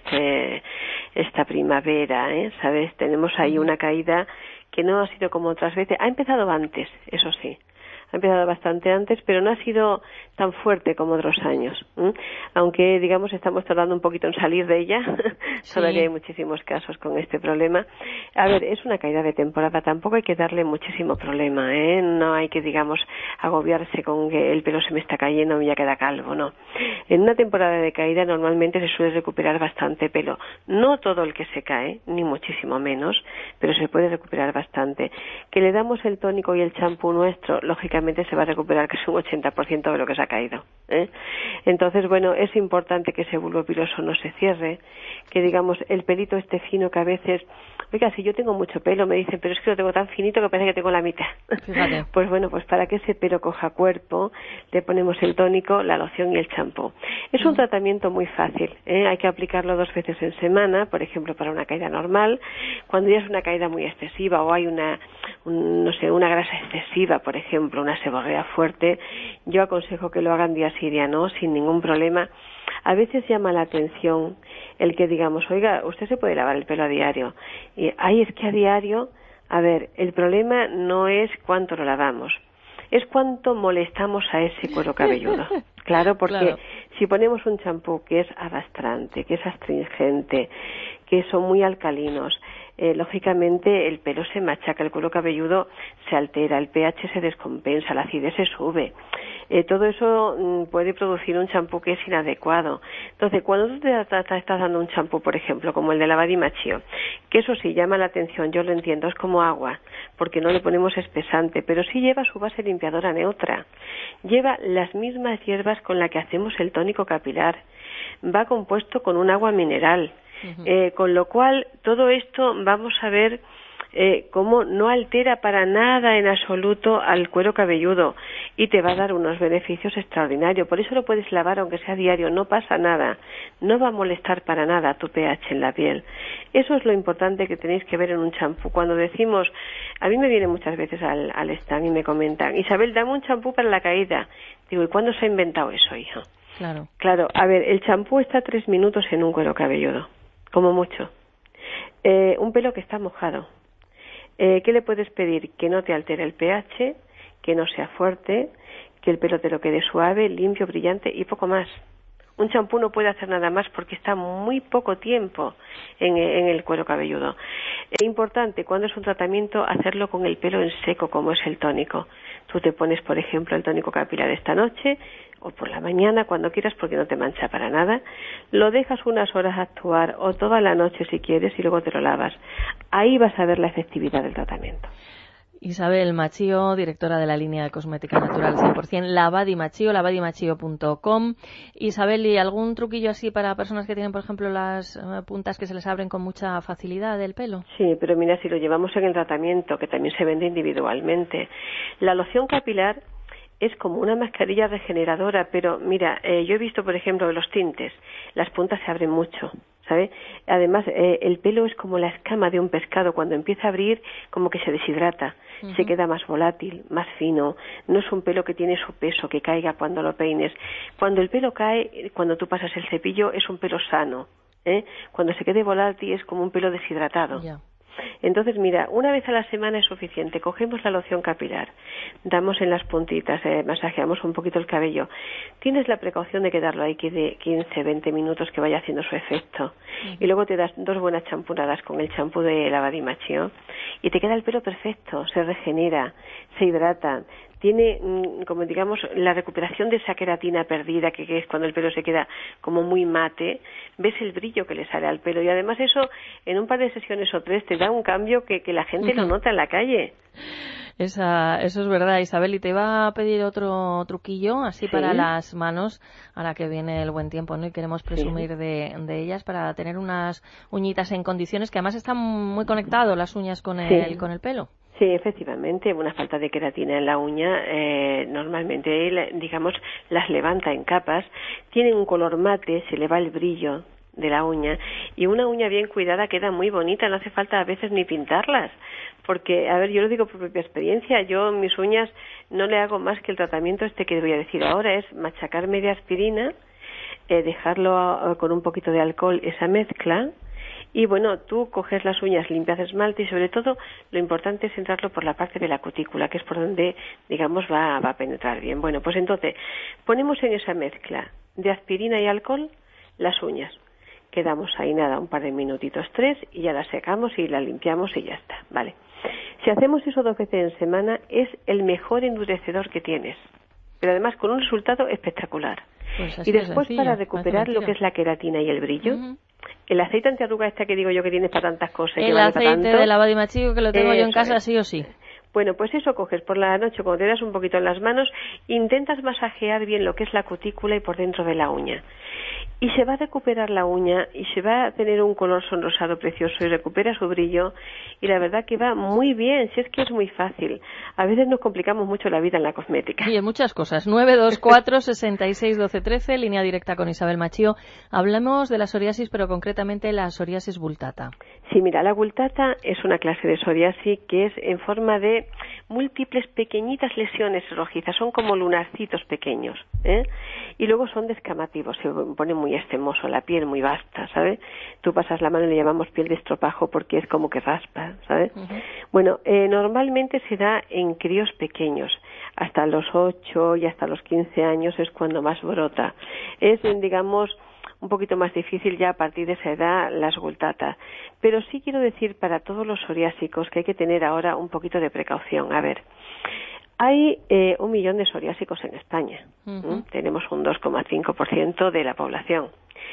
esta primavera, ¿sabes? Tenemos ahí una caída que no ha sido como otras veces. Ha empezado antes, eso sí. Ha empezado bastante antes, pero no ha sido tan fuerte como otros años. Aunque, digamos, estamos tardando un poquito en salir de ella. Sí. Todavía hay muchísimos casos con este problema. A ver, es una caída de temporada. Tampoco hay que darle muchísimo problema, No hay que, digamos, agobiarse con que el pelo se me está cayendo y ya queda calvo, no. En una temporada de caída normalmente se suele recuperar bastante pelo. No todo el que se cae, ni muchísimo menos, pero se puede recuperar bastante. Que le damos el tónico y el champú nuestro, lógicamente se va a recuperar casi un 80% de lo que se ha caído. Entonces, bueno, es importante que ese bulbo piloso no se cierre, que digamos el pelito esté fino, que a veces, oiga, si yo tengo mucho pelo, me dicen, pero es que lo tengo tan finito que parece que tengo la mitad. Fíjate. Pues bueno, pues para que ese pelo coja cuerpo, le ponemos el tónico, la loción y el champú. Es un tratamiento muy fácil, hay que aplicarlo 2 veces en semana, por ejemplo, para una caída normal. Cuando ya es una caída muy excesiva o hay una grasa excesiva, por ejemplo, una seborrea fuerte, yo aconsejo que lo hagan día sí, día no, sin ningún problema. A veces llama la atención el que digamos, oiga, usted se puede lavar el pelo a diario. Y es que a diario, a ver, el problema no es cuánto lo lavamos, es cuánto molestamos a ese cuero cabelludo. Claro, porque si ponemos un champú que es arrastrante, que es astringente, que son muy alcalinos, lógicamente el pelo se machaca, el cuero cabelludo se altera, el pH se descompensa, la acidez se sube. Todo eso puede producir un champú que es inadecuado. Entonces, cuando tú te estás dando un champú, por ejemplo, como el de la Badi Machio, que eso sí llama la atención, yo lo entiendo, es como agua, porque no le ponemos espesante, pero sí lleva su base limpiadora neutra. Lleva las mismas hierbas con las que hacemos el tónico capilar. Va compuesto con un agua mineral. Con lo cual, todo esto vamos a ver cómo no altera para nada en absoluto al cuero cabelludo y te va a dar unos beneficios extraordinarios. Por eso lo puedes lavar aunque sea diario, no pasa nada, no va a molestar para nada tu pH en la piel. Eso es lo importante que tenéis que ver en un champú. Cuando decimos, a mí me vienen muchas veces al stand y me comentan, Isabel, dame un champú para la caída. Digo, ¿y cuándo se ha inventado eso, hija? Claro, a ver, el champú está 3 minutos en un cuero cabelludo, como mucho. Un pelo que está mojado. ¿Qué le puedes pedir? Que no te altere el pH, que no sea fuerte, que el pelo te lo quede suave, limpio, brillante y poco más. Un champú no puede hacer nada más porque está muy poco tiempo en el cuero cabelludo. Es importante, cuando es un tratamiento, hacerlo con el pelo en seco, como es el tónico. Tú te pones, por ejemplo, el tónico capilar esta noche o por la mañana, cuando quieras, porque no te mancha para nada. Lo dejas unas horas actuar o toda la noche si quieres y luego te lo lavas. Ahí vas a ver la efectividad del tratamiento. Isabel Machío, directora de la línea de cosmética natural 100% Lavadi Machío, lavadimachío.com. Isabel, ¿y algún truquillo así para personas que tienen, por ejemplo, las puntas que se les abren con mucha facilidad del pelo? Sí, pero mira, si lo llevamos en el tratamiento, que también se vende individualmente, la loción capilar es como una mascarilla regeneradora, pero mira, yo he visto, por ejemplo, de los tintes, las puntas se abren mucho, ¿sabes? Además, el pelo es como la escama de un pescado, cuando empieza a abrir, como que se deshidrata, se queda más volátil, más fino, no es un pelo que tiene su peso, que caiga cuando lo peines. Cuando el pelo cae, cuando tú pasas el cepillo, es un pelo sano, Cuando se quede volátil es como un pelo deshidratado. Ya. Entonces, mira, una vez a la semana es suficiente. Cogemos la loción capilar, damos en las puntitas, masajeamos un poquito el cabello. Tienes la precaución de quedarlo ahí de 15, 20 minutos que vaya haciendo su efecto. Y luego te das 2 buenas champuradas con el champú de Lavadi Machío y te queda el pelo perfecto, se regenera, se hidrata. Tiene, como digamos, la recuperación de esa queratina perdida, que es cuando el pelo se queda como muy mate, ves el brillo que le sale al pelo. Y además eso, en un par de sesiones o 3, te da un cambio que la gente lo nota en la calle. Eso es verdad, Isabel. Y te iba a pedir otro truquillo, así para las manos, ahora que viene el buen tiempo, ¿no? Y queremos presumir de ellas, para tener unas uñitas en condiciones, que además están muy conectadas las uñas con el pelo. Sí, efectivamente, una falta de queratina en la uña normalmente, digamos, las levanta en capas, tienen un color mate, se le va el brillo de la uña, y una uña bien cuidada queda muy bonita, no hace falta a veces ni pintarlas, porque, a ver, yo lo digo por propia experiencia, yo mis uñas no le hago más que el tratamiento que voy a decir ahora, es machacar media aspirina, dejarlo con un poquito de alcohol, esa mezcla. Y bueno, tú coges las uñas, limpias de esmalte y sobre todo lo importante es entrarlo por la parte de la cutícula, que es por donde, digamos, va a penetrar bien. Bueno, pues entonces ponemos en esa mezcla de aspirina y alcohol las uñas. Quedamos ahí nada, un par de minutitos, 3, y ya las secamos y las limpiamos y ya está, ¿vale? Si hacemos eso 2 veces en semana, es el mejor endurecedor que tienes, pero además con un resultado espectacular. Pues y después, para recuperar lo que es la queratina y el brillo, el aceite antiarruga que digo yo que tienes para tantas cosas. El aceite de Lavadi Machío, que lo tengo yo en casa, sí o sí. Bueno, pues eso coges por la noche, cuando te das un poquito en las manos, intentas masajear bien lo que es la cutícula y por dentro de la uña. Y se va a recuperar la uña y se va a tener un color sonrosado precioso y recupera su brillo. Y la verdad que va muy bien, si es que es muy fácil. A veces nos complicamos mucho la vida en la cosmética. Y en muchas cosas. 924 66 12 13, línea directa con Isabel Machío. Hablamos de la psoriasis, pero concretamente la psoriasis bultata. Sí, mira, la bultata es una clase de psoriasis que es en forma de múltiples pequeñitas lesiones rojizas, son como lunarcitos pequeños, y luego son descamativos, se pone muy extemoso, la piel muy vasta, ¿sabes? Tú pasas la mano y le llamamos piel de estropajo porque es como que raspa, ¿sabes? Bueno, normalmente se da en críos pequeños, hasta los 8 y hasta los 15 años es cuando más brota. Es, digamos, un poquito más difícil ya a partir de esa edad las bultatas. Pero sí quiero decir para todos los psoriásicos que hay que tener ahora un poquito de precaución. A ver, hay 1 millón de psoriásicos en España. Tenemos un 2,5% de la población.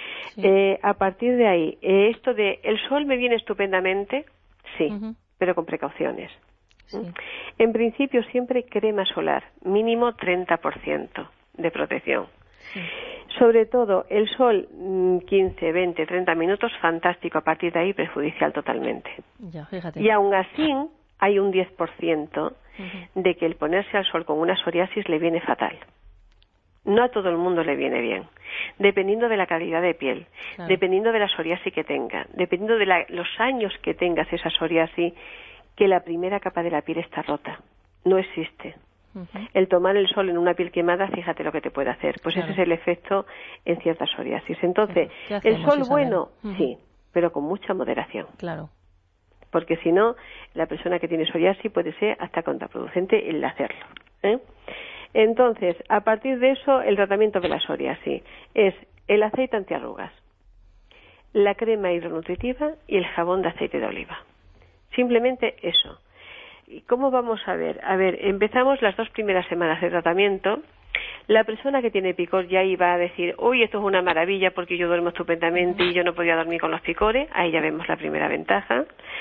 A partir de ahí, esto de el sol me viene estupendamente, sí, pero con precauciones. En principio siempre crema solar, mínimo 30% de protección. Sobre todo el sol 15, 20, 30 minutos, fantástico, a partir de ahí perjudicial totalmente. Ya, fíjate. Y aún así hay un 10% de que el ponerse al sol con una psoriasis le viene fatal. No a todo el mundo le viene bien, dependiendo de la calidad de piel, dependiendo de la psoriasis que tenga, dependiendo de los años que tengas esa psoriasis, que la primera capa de la piel está rota. No existe. El tomar el sol en una piel quemada, fíjate lo que te puede hacer. Pues ese es el efecto en ciertas psoriasis. Entonces, el sol bueno, sí, pero con mucha moderación. Claro. Porque si no, la persona que tiene psoriasis puede ser hasta contraproducente el hacerlo. Entonces, a partir de eso, el tratamiento de la psoriasis es el aceite antiarrugas, la crema hidronutritiva y el jabón de aceite de oliva. Simplemente eso. ¿Y cómo vamos a ver? A ver, empezamos las 2 primeras semanas de tratamiento. La persona que tiene picor ya iba a decir, uy, esto es una maravilla porque yo duermo estupendamente y yo no podía dormir con los picores. Ahí ya vemos la primera ventaja.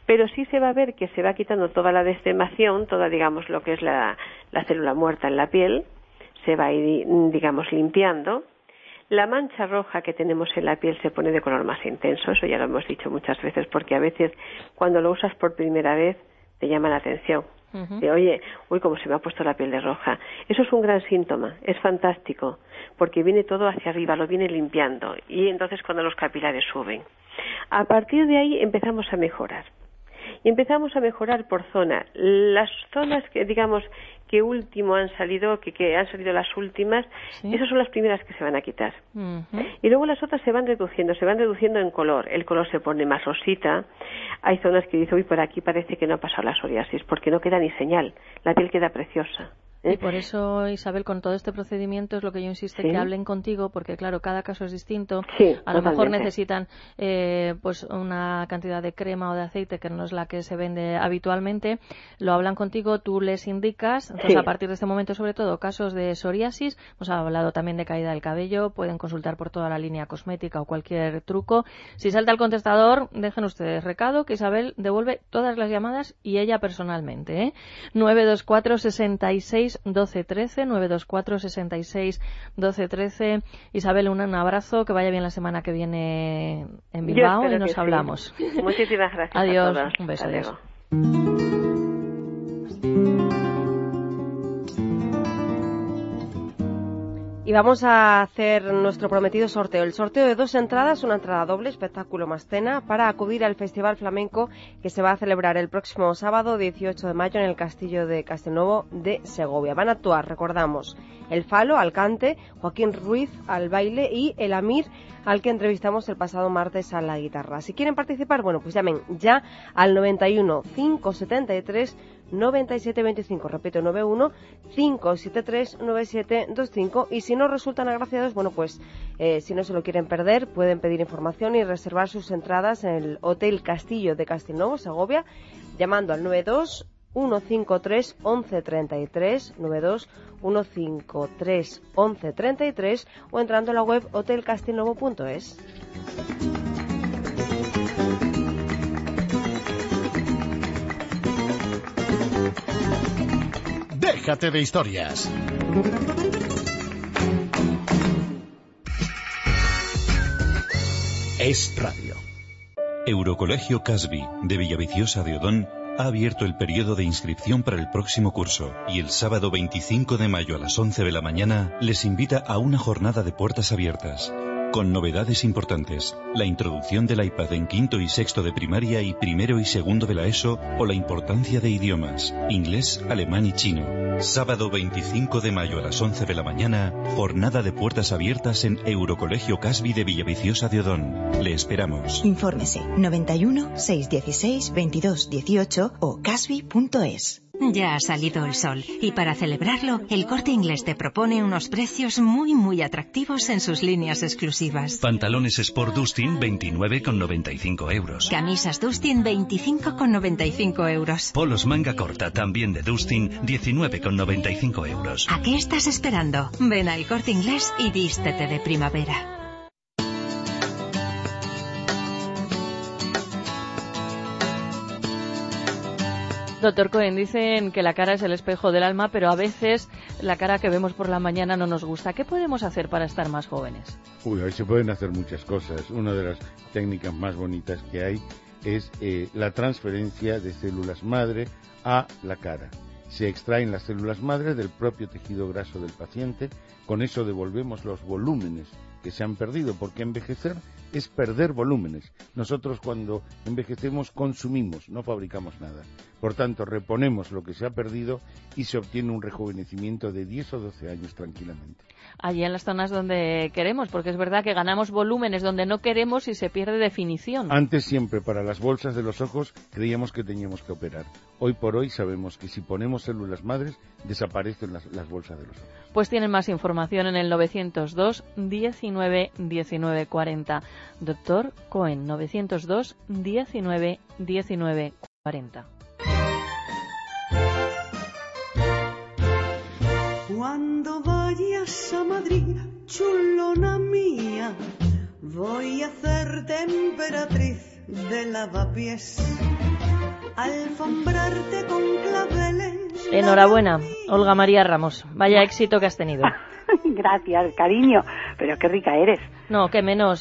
pero sí se va a ver que se va quitando toda la descamación, toda, digamos, lo que es la célula muerta en la piel, se va a ir, digamos, limpiando. La mancha roja que tenemos en la piel se pone de color más intenso, eso ya lo hemos dicho muchas veces, porque a veces cuando lo usas por primera vez te llama la atención. De, oye, uy, cómo se me ha puesto la piel de roja. Eso es un gran síntoma, es fantástico, porque viene todo hacia arriba, lo viene limpiando, y entonces cuando los capilares suben. A partir de ahí empezamos a mejorar. Y empezamos a mejorar por zona. Las zonas que, digamos, que último han salido, que han salido las últimas, esas son las primeras que se van a quitar. Y luego las otras se van reduciendo en color. El color se pone más rosita. Hay zonas que dicen, uy, por aquí parece que no ha pasado la psoriasis, porque no queda ni señal. La piel queda preciosa. Y por eso, Isabel, con todo este procedimiento es lo que yo insisto, que hablen contigo, porque claro, cada caso es distinto. A lo mejor necesitan pues una cantidad de crema o de aceite que no es la que se vende habitualmente. Lo hablan contigo, tú les indicas. Entonces, a partir de este momento, sobre todo, casos de psoriasis, hemos hablado también de caída del cabello, pueden consultar por toda la línea cosmética o cualquier truco. Si salta el contestador, dejen ustedes recado, que Isabel devuelve todas las llamadas y ella personalmente. 924 66 1213, 924 66 1213. Isabel, un abrazo, que vaya bien la semana que viene en Bilbao y nos hablamos. Muchísimas gracias. Adiós, a todos. un beso. Adiós. Y vamos a hacer nuestro prometido sorteo. El sorteo de 2 entradas, una entrada doble, espectáculo más cena, para acudir al Festival Flamenco que se va a celebrar el próximo sábado 18 de mayo en el Castillo de Castelnuovo de Segovia. Van a actuar, recordamos, el Falo al cante, Joaquín Ruiz al baile y el Amir, al que entrevistamos el pasado martes a la guitarra. Si quieren participar, bueno, pues llamen ya al 91 573 9725, repito, 91 573 9725, y si no resultan agraciados, bueno, pues si no se lo quieren perder, pueden pedir información y reservar sus entradas en el Hotel Castillo de Castelnuovo, Segovia, llamando al 92 153 1133, 92 153 1133, o entrando en la web hotelcastelnuovo.es. Déjate de historias. Es radio. Eurocolegio Casby de Villaviciosa de Odón ha abierto el periodo de inscripción para el próximo curso y el sábado 25 de mayo a las 11 de la mañana les invita a una jornada de puertas abiertas, con novedades importantes: la introducción del iPad en quinto y sexto de primaria y primero y segundo de la ESO, o la importancia de idiomas, inglés, alemán y chino. Sábado 25 de mayo a las 11 de la mañana, jornada de puertas abiertas en Eurocolegio Casby de Villaviciosa de Odón. Le esperamos. Infórmese 91 616 22 18 o casby.es. Ya ha salido el sol y para celebrarlo, El Corte Inglés te propone unos precios muy atractivos en sus líneas exclusivas. Pantalones Sport Dustin 29,95 euros. Camisas Dustin 25,95 euros. Polos manga corta también de Dustin 19,95 euros. ¿A qué estás esperando? Ven a El Corte Inglés y vístete de primavera. Doctor Cohen, dicen que la cara es el espejo del alma, pero a veces la cara que vemos por la mañana no nos gusta. ¿Qué podemos hacer para estar más jóvenes? Hoy se pueden hacer muchas cosas. Una de las técnicas más bonitas que hay es la transferencia de células madre a la cara. Se extraen las células madre del propio tejido graso del paciente. Con eso devolvemos los volúmenes que se han perdido, porque envejecer es perder volúmenes. Nosotros cuando envejecemos consumimos, no fabricamos nada. Por tanto, reponemos lo que se ha perdido y se obtiene un rejuvenecimiento de 10 o 12 años tranquilamente. Allí en las zonas donde queremos, porque es verdad que ganamos volúmenes donde no queremos y se pierde definición. Antes siempre para las bolsas de los ojos creíamos que teníamos que operar. Hoy por hoy sabemos que si ponemos células madres desaparecen las bolsas de los ojos. Pues tienen más información en el 902 19 19 40. Doctor Cohen, 902 19 19 40. Cuando vayas a Madrid, chulona mía, voy a hacerte emperatriz de lavapiés. alfombrarte con claveles. Enhorabuena, Olga María Ramos. Vaya éxito que has tenido. Gracias, cariño. Pero qué rica eres. No, que menos.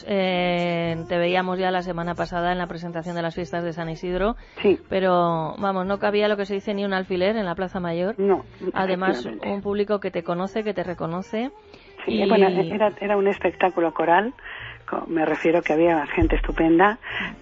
Te veíamos ya la semana pasada en la presentación de las fiestas de San Isidro. Sí. Pero, vamos, no cabía lo que se dice ni un alfiler en la Plaza Mayor. No. Además, un público que te conoce, que te reconoce. Sí, bueno, era un espectáculo coral. Me refiero que había gente estupenda.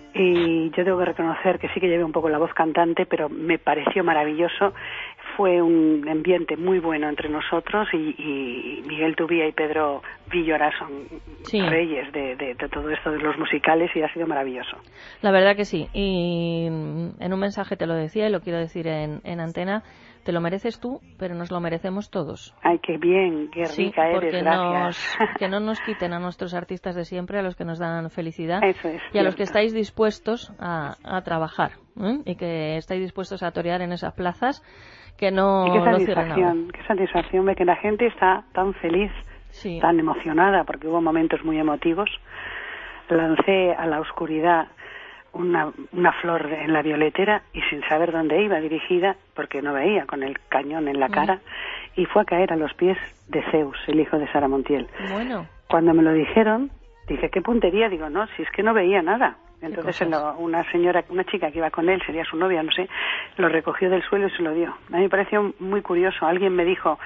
Y yo tengo que reconocer que sí que llevé un poco la voz cantante, pero me pareció maravilloso. Fue un ambiente muy bueno entre nosotros y Miguel Tubía y Pedro Villora son reyes de todo esto de los musicales y ha sido maravilloso. La verdad que sí. Y en un mensaje te lo decía y lo quiero decir en antena. Te lo mereces tú, pero nos lo merecemos todos. Ay, qué bien, qué rica eres, gracias. Que no nos quiten a nuestros artistas de siempre, a los que nos dan felicidad. Eso es, y a los que estáis dispuestos a trabajar, y que estáis dispuestos a torear en esas plazas, que no lo cierren ahora. Qué satisfacción ver que la gente está tan feliz, tan emocionada, porque hubo momentos muy emotivos. Lancé a la oscuridad una flor en la violetera y sin saber dónde iba dirigida, porque no veía, con el cañón en la cara, y fue a caer a los pies de Zeus, el hijo de Sara Montiel. Bueno. Cuando me lo dijeron, dije, qué puntería, digo, no, si es que no veía nada. Entonces una chica que iba con él, sería su novia, no sé, lo recogió del suelo y se lo dio. A mí me pareció muy curioso. Alguien me dijo,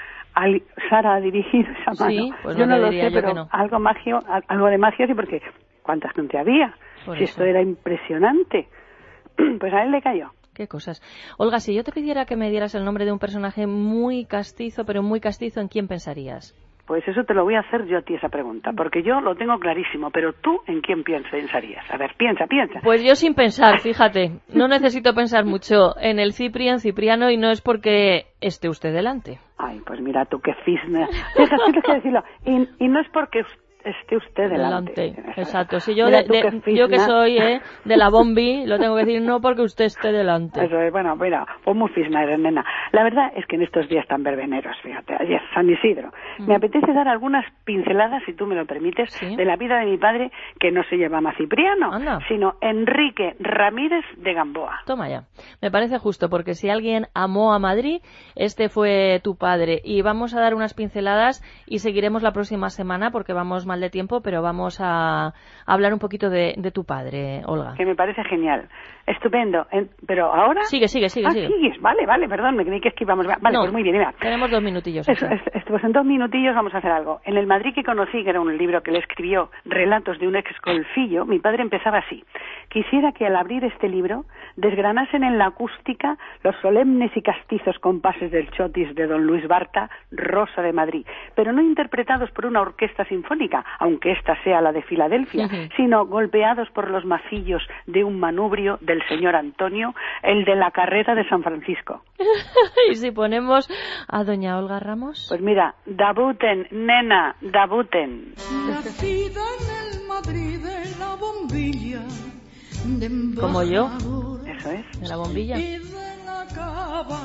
Sara ha dirigido esa mano. Sí, pues yo no lo sé, yo pero no. algo de magia sí, porque ¿cuánta gente había? Si esto era impresionante. Pues a él le cayó. Qué cosas. Olga, si yo te pidiera que me dieras el nombre de un personaje muy castizo, pero muy castizo, ¿en quién pensarías? Pues eso te lo voy a hacer yo a ti esa pregunta, porque yo lo tengo clarísimo, pero tú, ¿en quién pensarías? A ver, piensa. Pues yo sin pensar, fíjate, no necesito pensar mucho en el Cipriano, y no es porque esté usted delante. Ay, pues mira tú qué cisne. Tienes que decirlo, y no es porque esté usted delante. Exacto. Si yo, yo que soy de la Bombi, lo tengo que decir, no porque usted esté delante. Eso es, bueno, mira, pues muy fisna eres, nena. La verdad es que en estos días tan verbeneros, fíjate, ayer San Isidro, me apetece dar algunas pinceladas, si tú me lo permites, de la vida de mi padre, que no se llamaba Cipriano, sino Enrique Ramírez de Gamboa. Toma ya. Me parece justo, porque si alguien amó a Madrid, este fue tu padre. Y vamos a dar unas pinceladas y seguiremos la próxima semana, porque vamos mal de tiempo, pero vamos a hablar un poquito de tu padre, Olga. Que me parece genial. Estupendo. Pero ahora... Sigue. Sigues. Vale, perdón, me creí que esquivamos. Vale, no, pues muy bien, mira. Tenemos 2 minutillos. Pues en 2 minutillos vamos a hacer algo. En El Madrid que conocí, que era un libro que le escribió, Relatos de un ex golfillo, mi padre empezaba así. Quisiera que al abrir este libro desgranasen en la acústica los solemnes y castizos compases del chotis de don Luis Barta, Rosa de Madrid, pero no interpretados por una orquesta sinfónica, aunque esta sea la de Filadelfia, sino golpeados por los macillos de un manubrio del señor Antonio, el de la carrera de San Francisco. ¿Y si ponemos a doña Olga Ramos? Pues mira, dabuten, nena, dabuten. Nacida en el Madrid de la bombilla, de como yo. Eso es. De la bombilla. Y de la cava.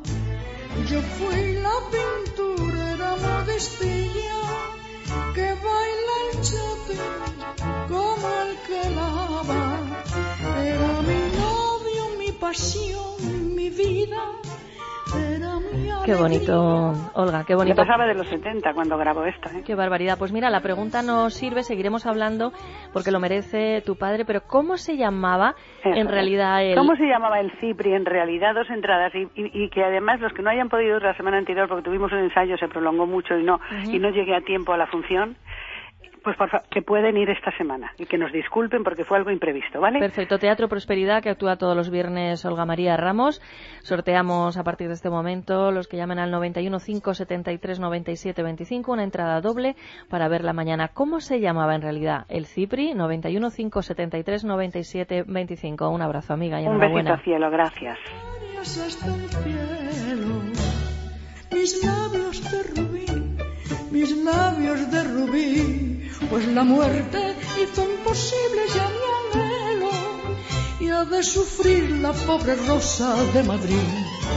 Yo fui la pinturera modestilla que baila el chote como el que lava. Era mi novio, mi pasión, mi vida. Qué bonito, Olga, qué bonito. Me pasaba de los 70 cuando grabó esto, ¿eh? Qué barbaridad. Pues mira, la pregunta nos sirve, seguiremos hablando porque lo merece tu padre, pero ¿cómo se llamaba en realidad él? ¿Cómo se llamaba el Cipri? En realidad 2 entradas y que además los que no hayan podido ir la semana anterior porque tuvimos un ensayo, se prolongó mucho y no llegué a tiempo a la función. Pues por favor, que pueden ir esta semana y que nos disculpen porque fue algo imprevisto, ¿vale? Perfecto. Teatro Prosperidad, que actúa todos los viernes Olga María Ramos. Sorteamos a partir de este momento los que llamen al 91 573 97 25 una entrada doble para verla mañana. ¿Cómo se llamaba en realidad el Cipri? 91 573 97 25. Un abrazo, amiga, y enhorabuena. Un besito, cielo, gracias. Mis labios de rubí, mis labios de rubí, pues la muerte hizo imposible ya mi anhelo y ha de sufrir la pobre Rosa de Madrid.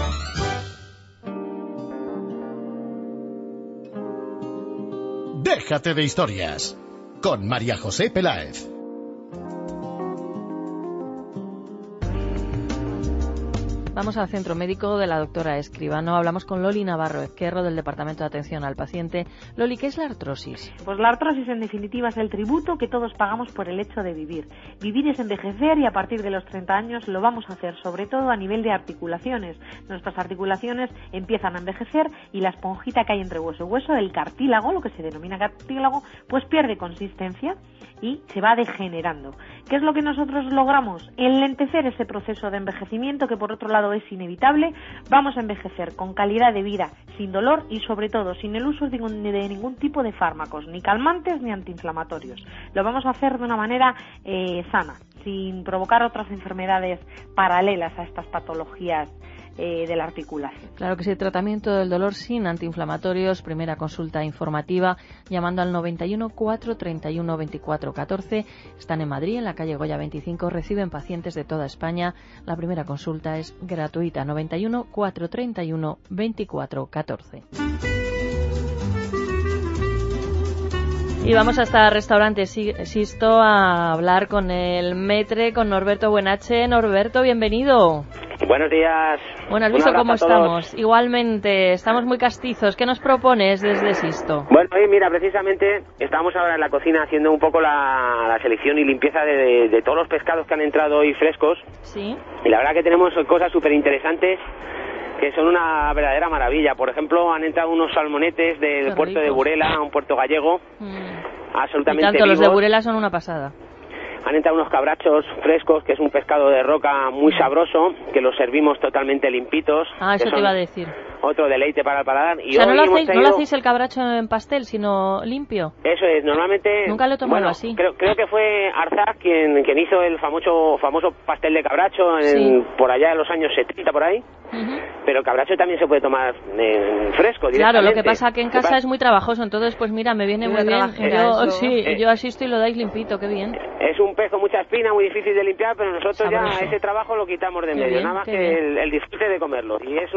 Déjate de historias con María José Peláez. Viajamos al centro médico de la doctora Escribano. Hablamos con Loli Navarro Ezquerro, del Departamento de Atención al Paciente. Loli, ¿qué es la artrosis? Pues la artrosis, en definitiva, es el tributo que todos pagamos por el hecho de vivir. Vivir es envejecer y a partir de los 30 años lo vamos a hacer, sobre todo a nivel de articulaciones. Nuestras articulaciones empiezan a envejecer y la esponjita que hay entre hueso y hueso, el cartílago, lo que se denomina cartílago, pues pierde consistencia y se va degenerando. ¿Qué es lo que nosotros logramos? Enlentecer ese proceso de envejecimiento, que por otro lado es inevitable. Vamos a envejecer con calidad de vida, sin dolor y sobre todo sin el uso de ningún tipo de fármacos, ni calmantes ni antiinflamatorios. Lo vamos a hacer de una manera sana, sin provocar otras enfermedades paralelas a estas patologías de la articulación. Claro que sí, tratamiento del dolor sin antiinflamatorios, primera consulta informativa llamando al 91 431 24 14. Están en Madrid, en la calle Goya 25, reciben pacientes de toda España. La primera consulta es gratuita, 91 431 24 14. Y vamos hasta el restaurante Sisto a hablar con el maître, con Norberto Buenache. Norberto, bienvenido. Buenos días. Bueno, ¿has visto cómo estamos? Igualmente, estamos muy castizos. ¿Qué nos propones desde Sisto? Bueno, mira, precisamente estamos ahora en la cocina haciendo un poco la selección y limpieza de todos los pescados que han entrado hoy frescos. Sí. Y la verdad que tenemos cosas súper interesantes que son una verdadera maravilla. Por ejemplo, han entrado unos salmonetes del puerto de Burela, un puerto gallego, absolutamente y tanto vivos. Los de Burela son una pasada. Han entrado unos cabrachos frescos, que es un pescado de roca muy sabroso, que los servimos totalmente limpitos. Ah, eso te iba a decir. Otro deleite para el paladar. Y o sea, hoy no lo hacéis el cabracho en pastel, sino limpio. Eso es, normalmente... Nunca lo he tomado así. Creo que fue Arzak quien hizo el famoso pastel de cabracho por allá en los años 70, por ahí. Pero el cabracho también se puede tomar fresco, directamente. Claro, lo que pasa que en casa es muy trabajoso, entonces pues mira, me viene muy bien. Yo asisto y lo dais limpito, qué bien. Es un pez con mucha espina, muy difícil de limpiar, pero nosotros sabroso. Ya ese trabajo lo quitamos de medio, nada más que el disfrute de comerlo. Y es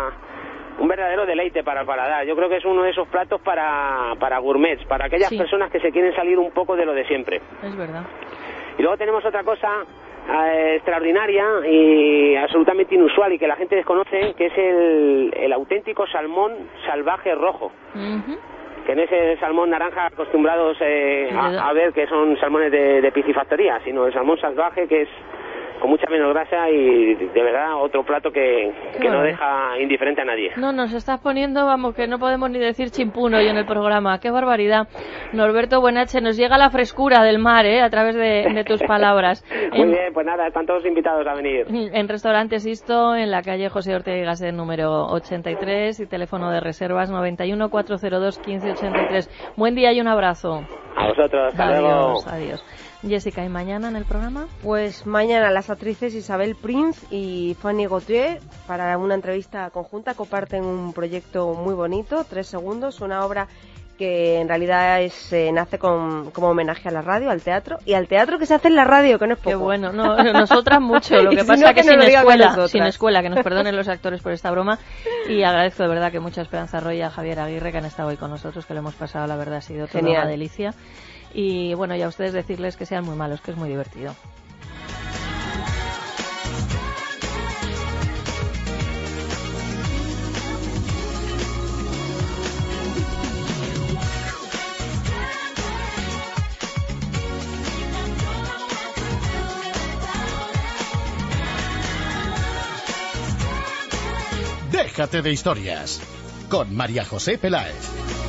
un verdadero deleite para el paladar. Yo creo que es uno de esos platos para gourmets, para aquellas personas que se quieren salir un poco de lo de siempre. Es verdad. Y luego tenemos otra cosa extraordinaria y absolutamente inusual y que la gente desconoce, que es el auténtico salmón salvaje rojo. Que no es el salmón naranja acostumbrados a ver, que son salmones de piscifactoría, sino el salmón salvaje, que es con mucha menos grasa y de verdad otro plato que no deja indiferente a nadie. No, nos estás poniendo, vamos, que no podemos ni decir chimpuno hoy en el programa. ¡Qué barbaridad! Norberto Buenache, nos llega la frescura del mar, a través de tus palabras. Muy bien, pues nada, están todos invitados a venir. En Restaurante Sisto, en la calle José Ortega y Gasset número 83 y teléfono de reservas 91 402 1583. Buen día y un abrazo. A vosotros, hasta luego. Adiós. Jessica, ¿y mañana en el programa? Pues mañana las actrices Isabel Prince y Fanny Gauthier, para una entrevista conjunta, comparten un proyecto muy bonito, 3 segundos, una obra que en realidad nace como homenaje a la radio, al teatro, y al teatro que se hace en la radio, que no es poco. Qué bueno, no, nosotras mucho, lo que pasa es que sin escuela, que nos perdonen los actores por esta broma, y agradezco de verdad que mucha Esperanza Roy y a Javier Aguirre, que han estado hoy con nosotros, que lo hemos pasado, la verdad ha sido toda una delicia. Y bueno, y a ustedes decirles que sean muy malos, que es muy divertido. Déjate de historias con María José Peláez.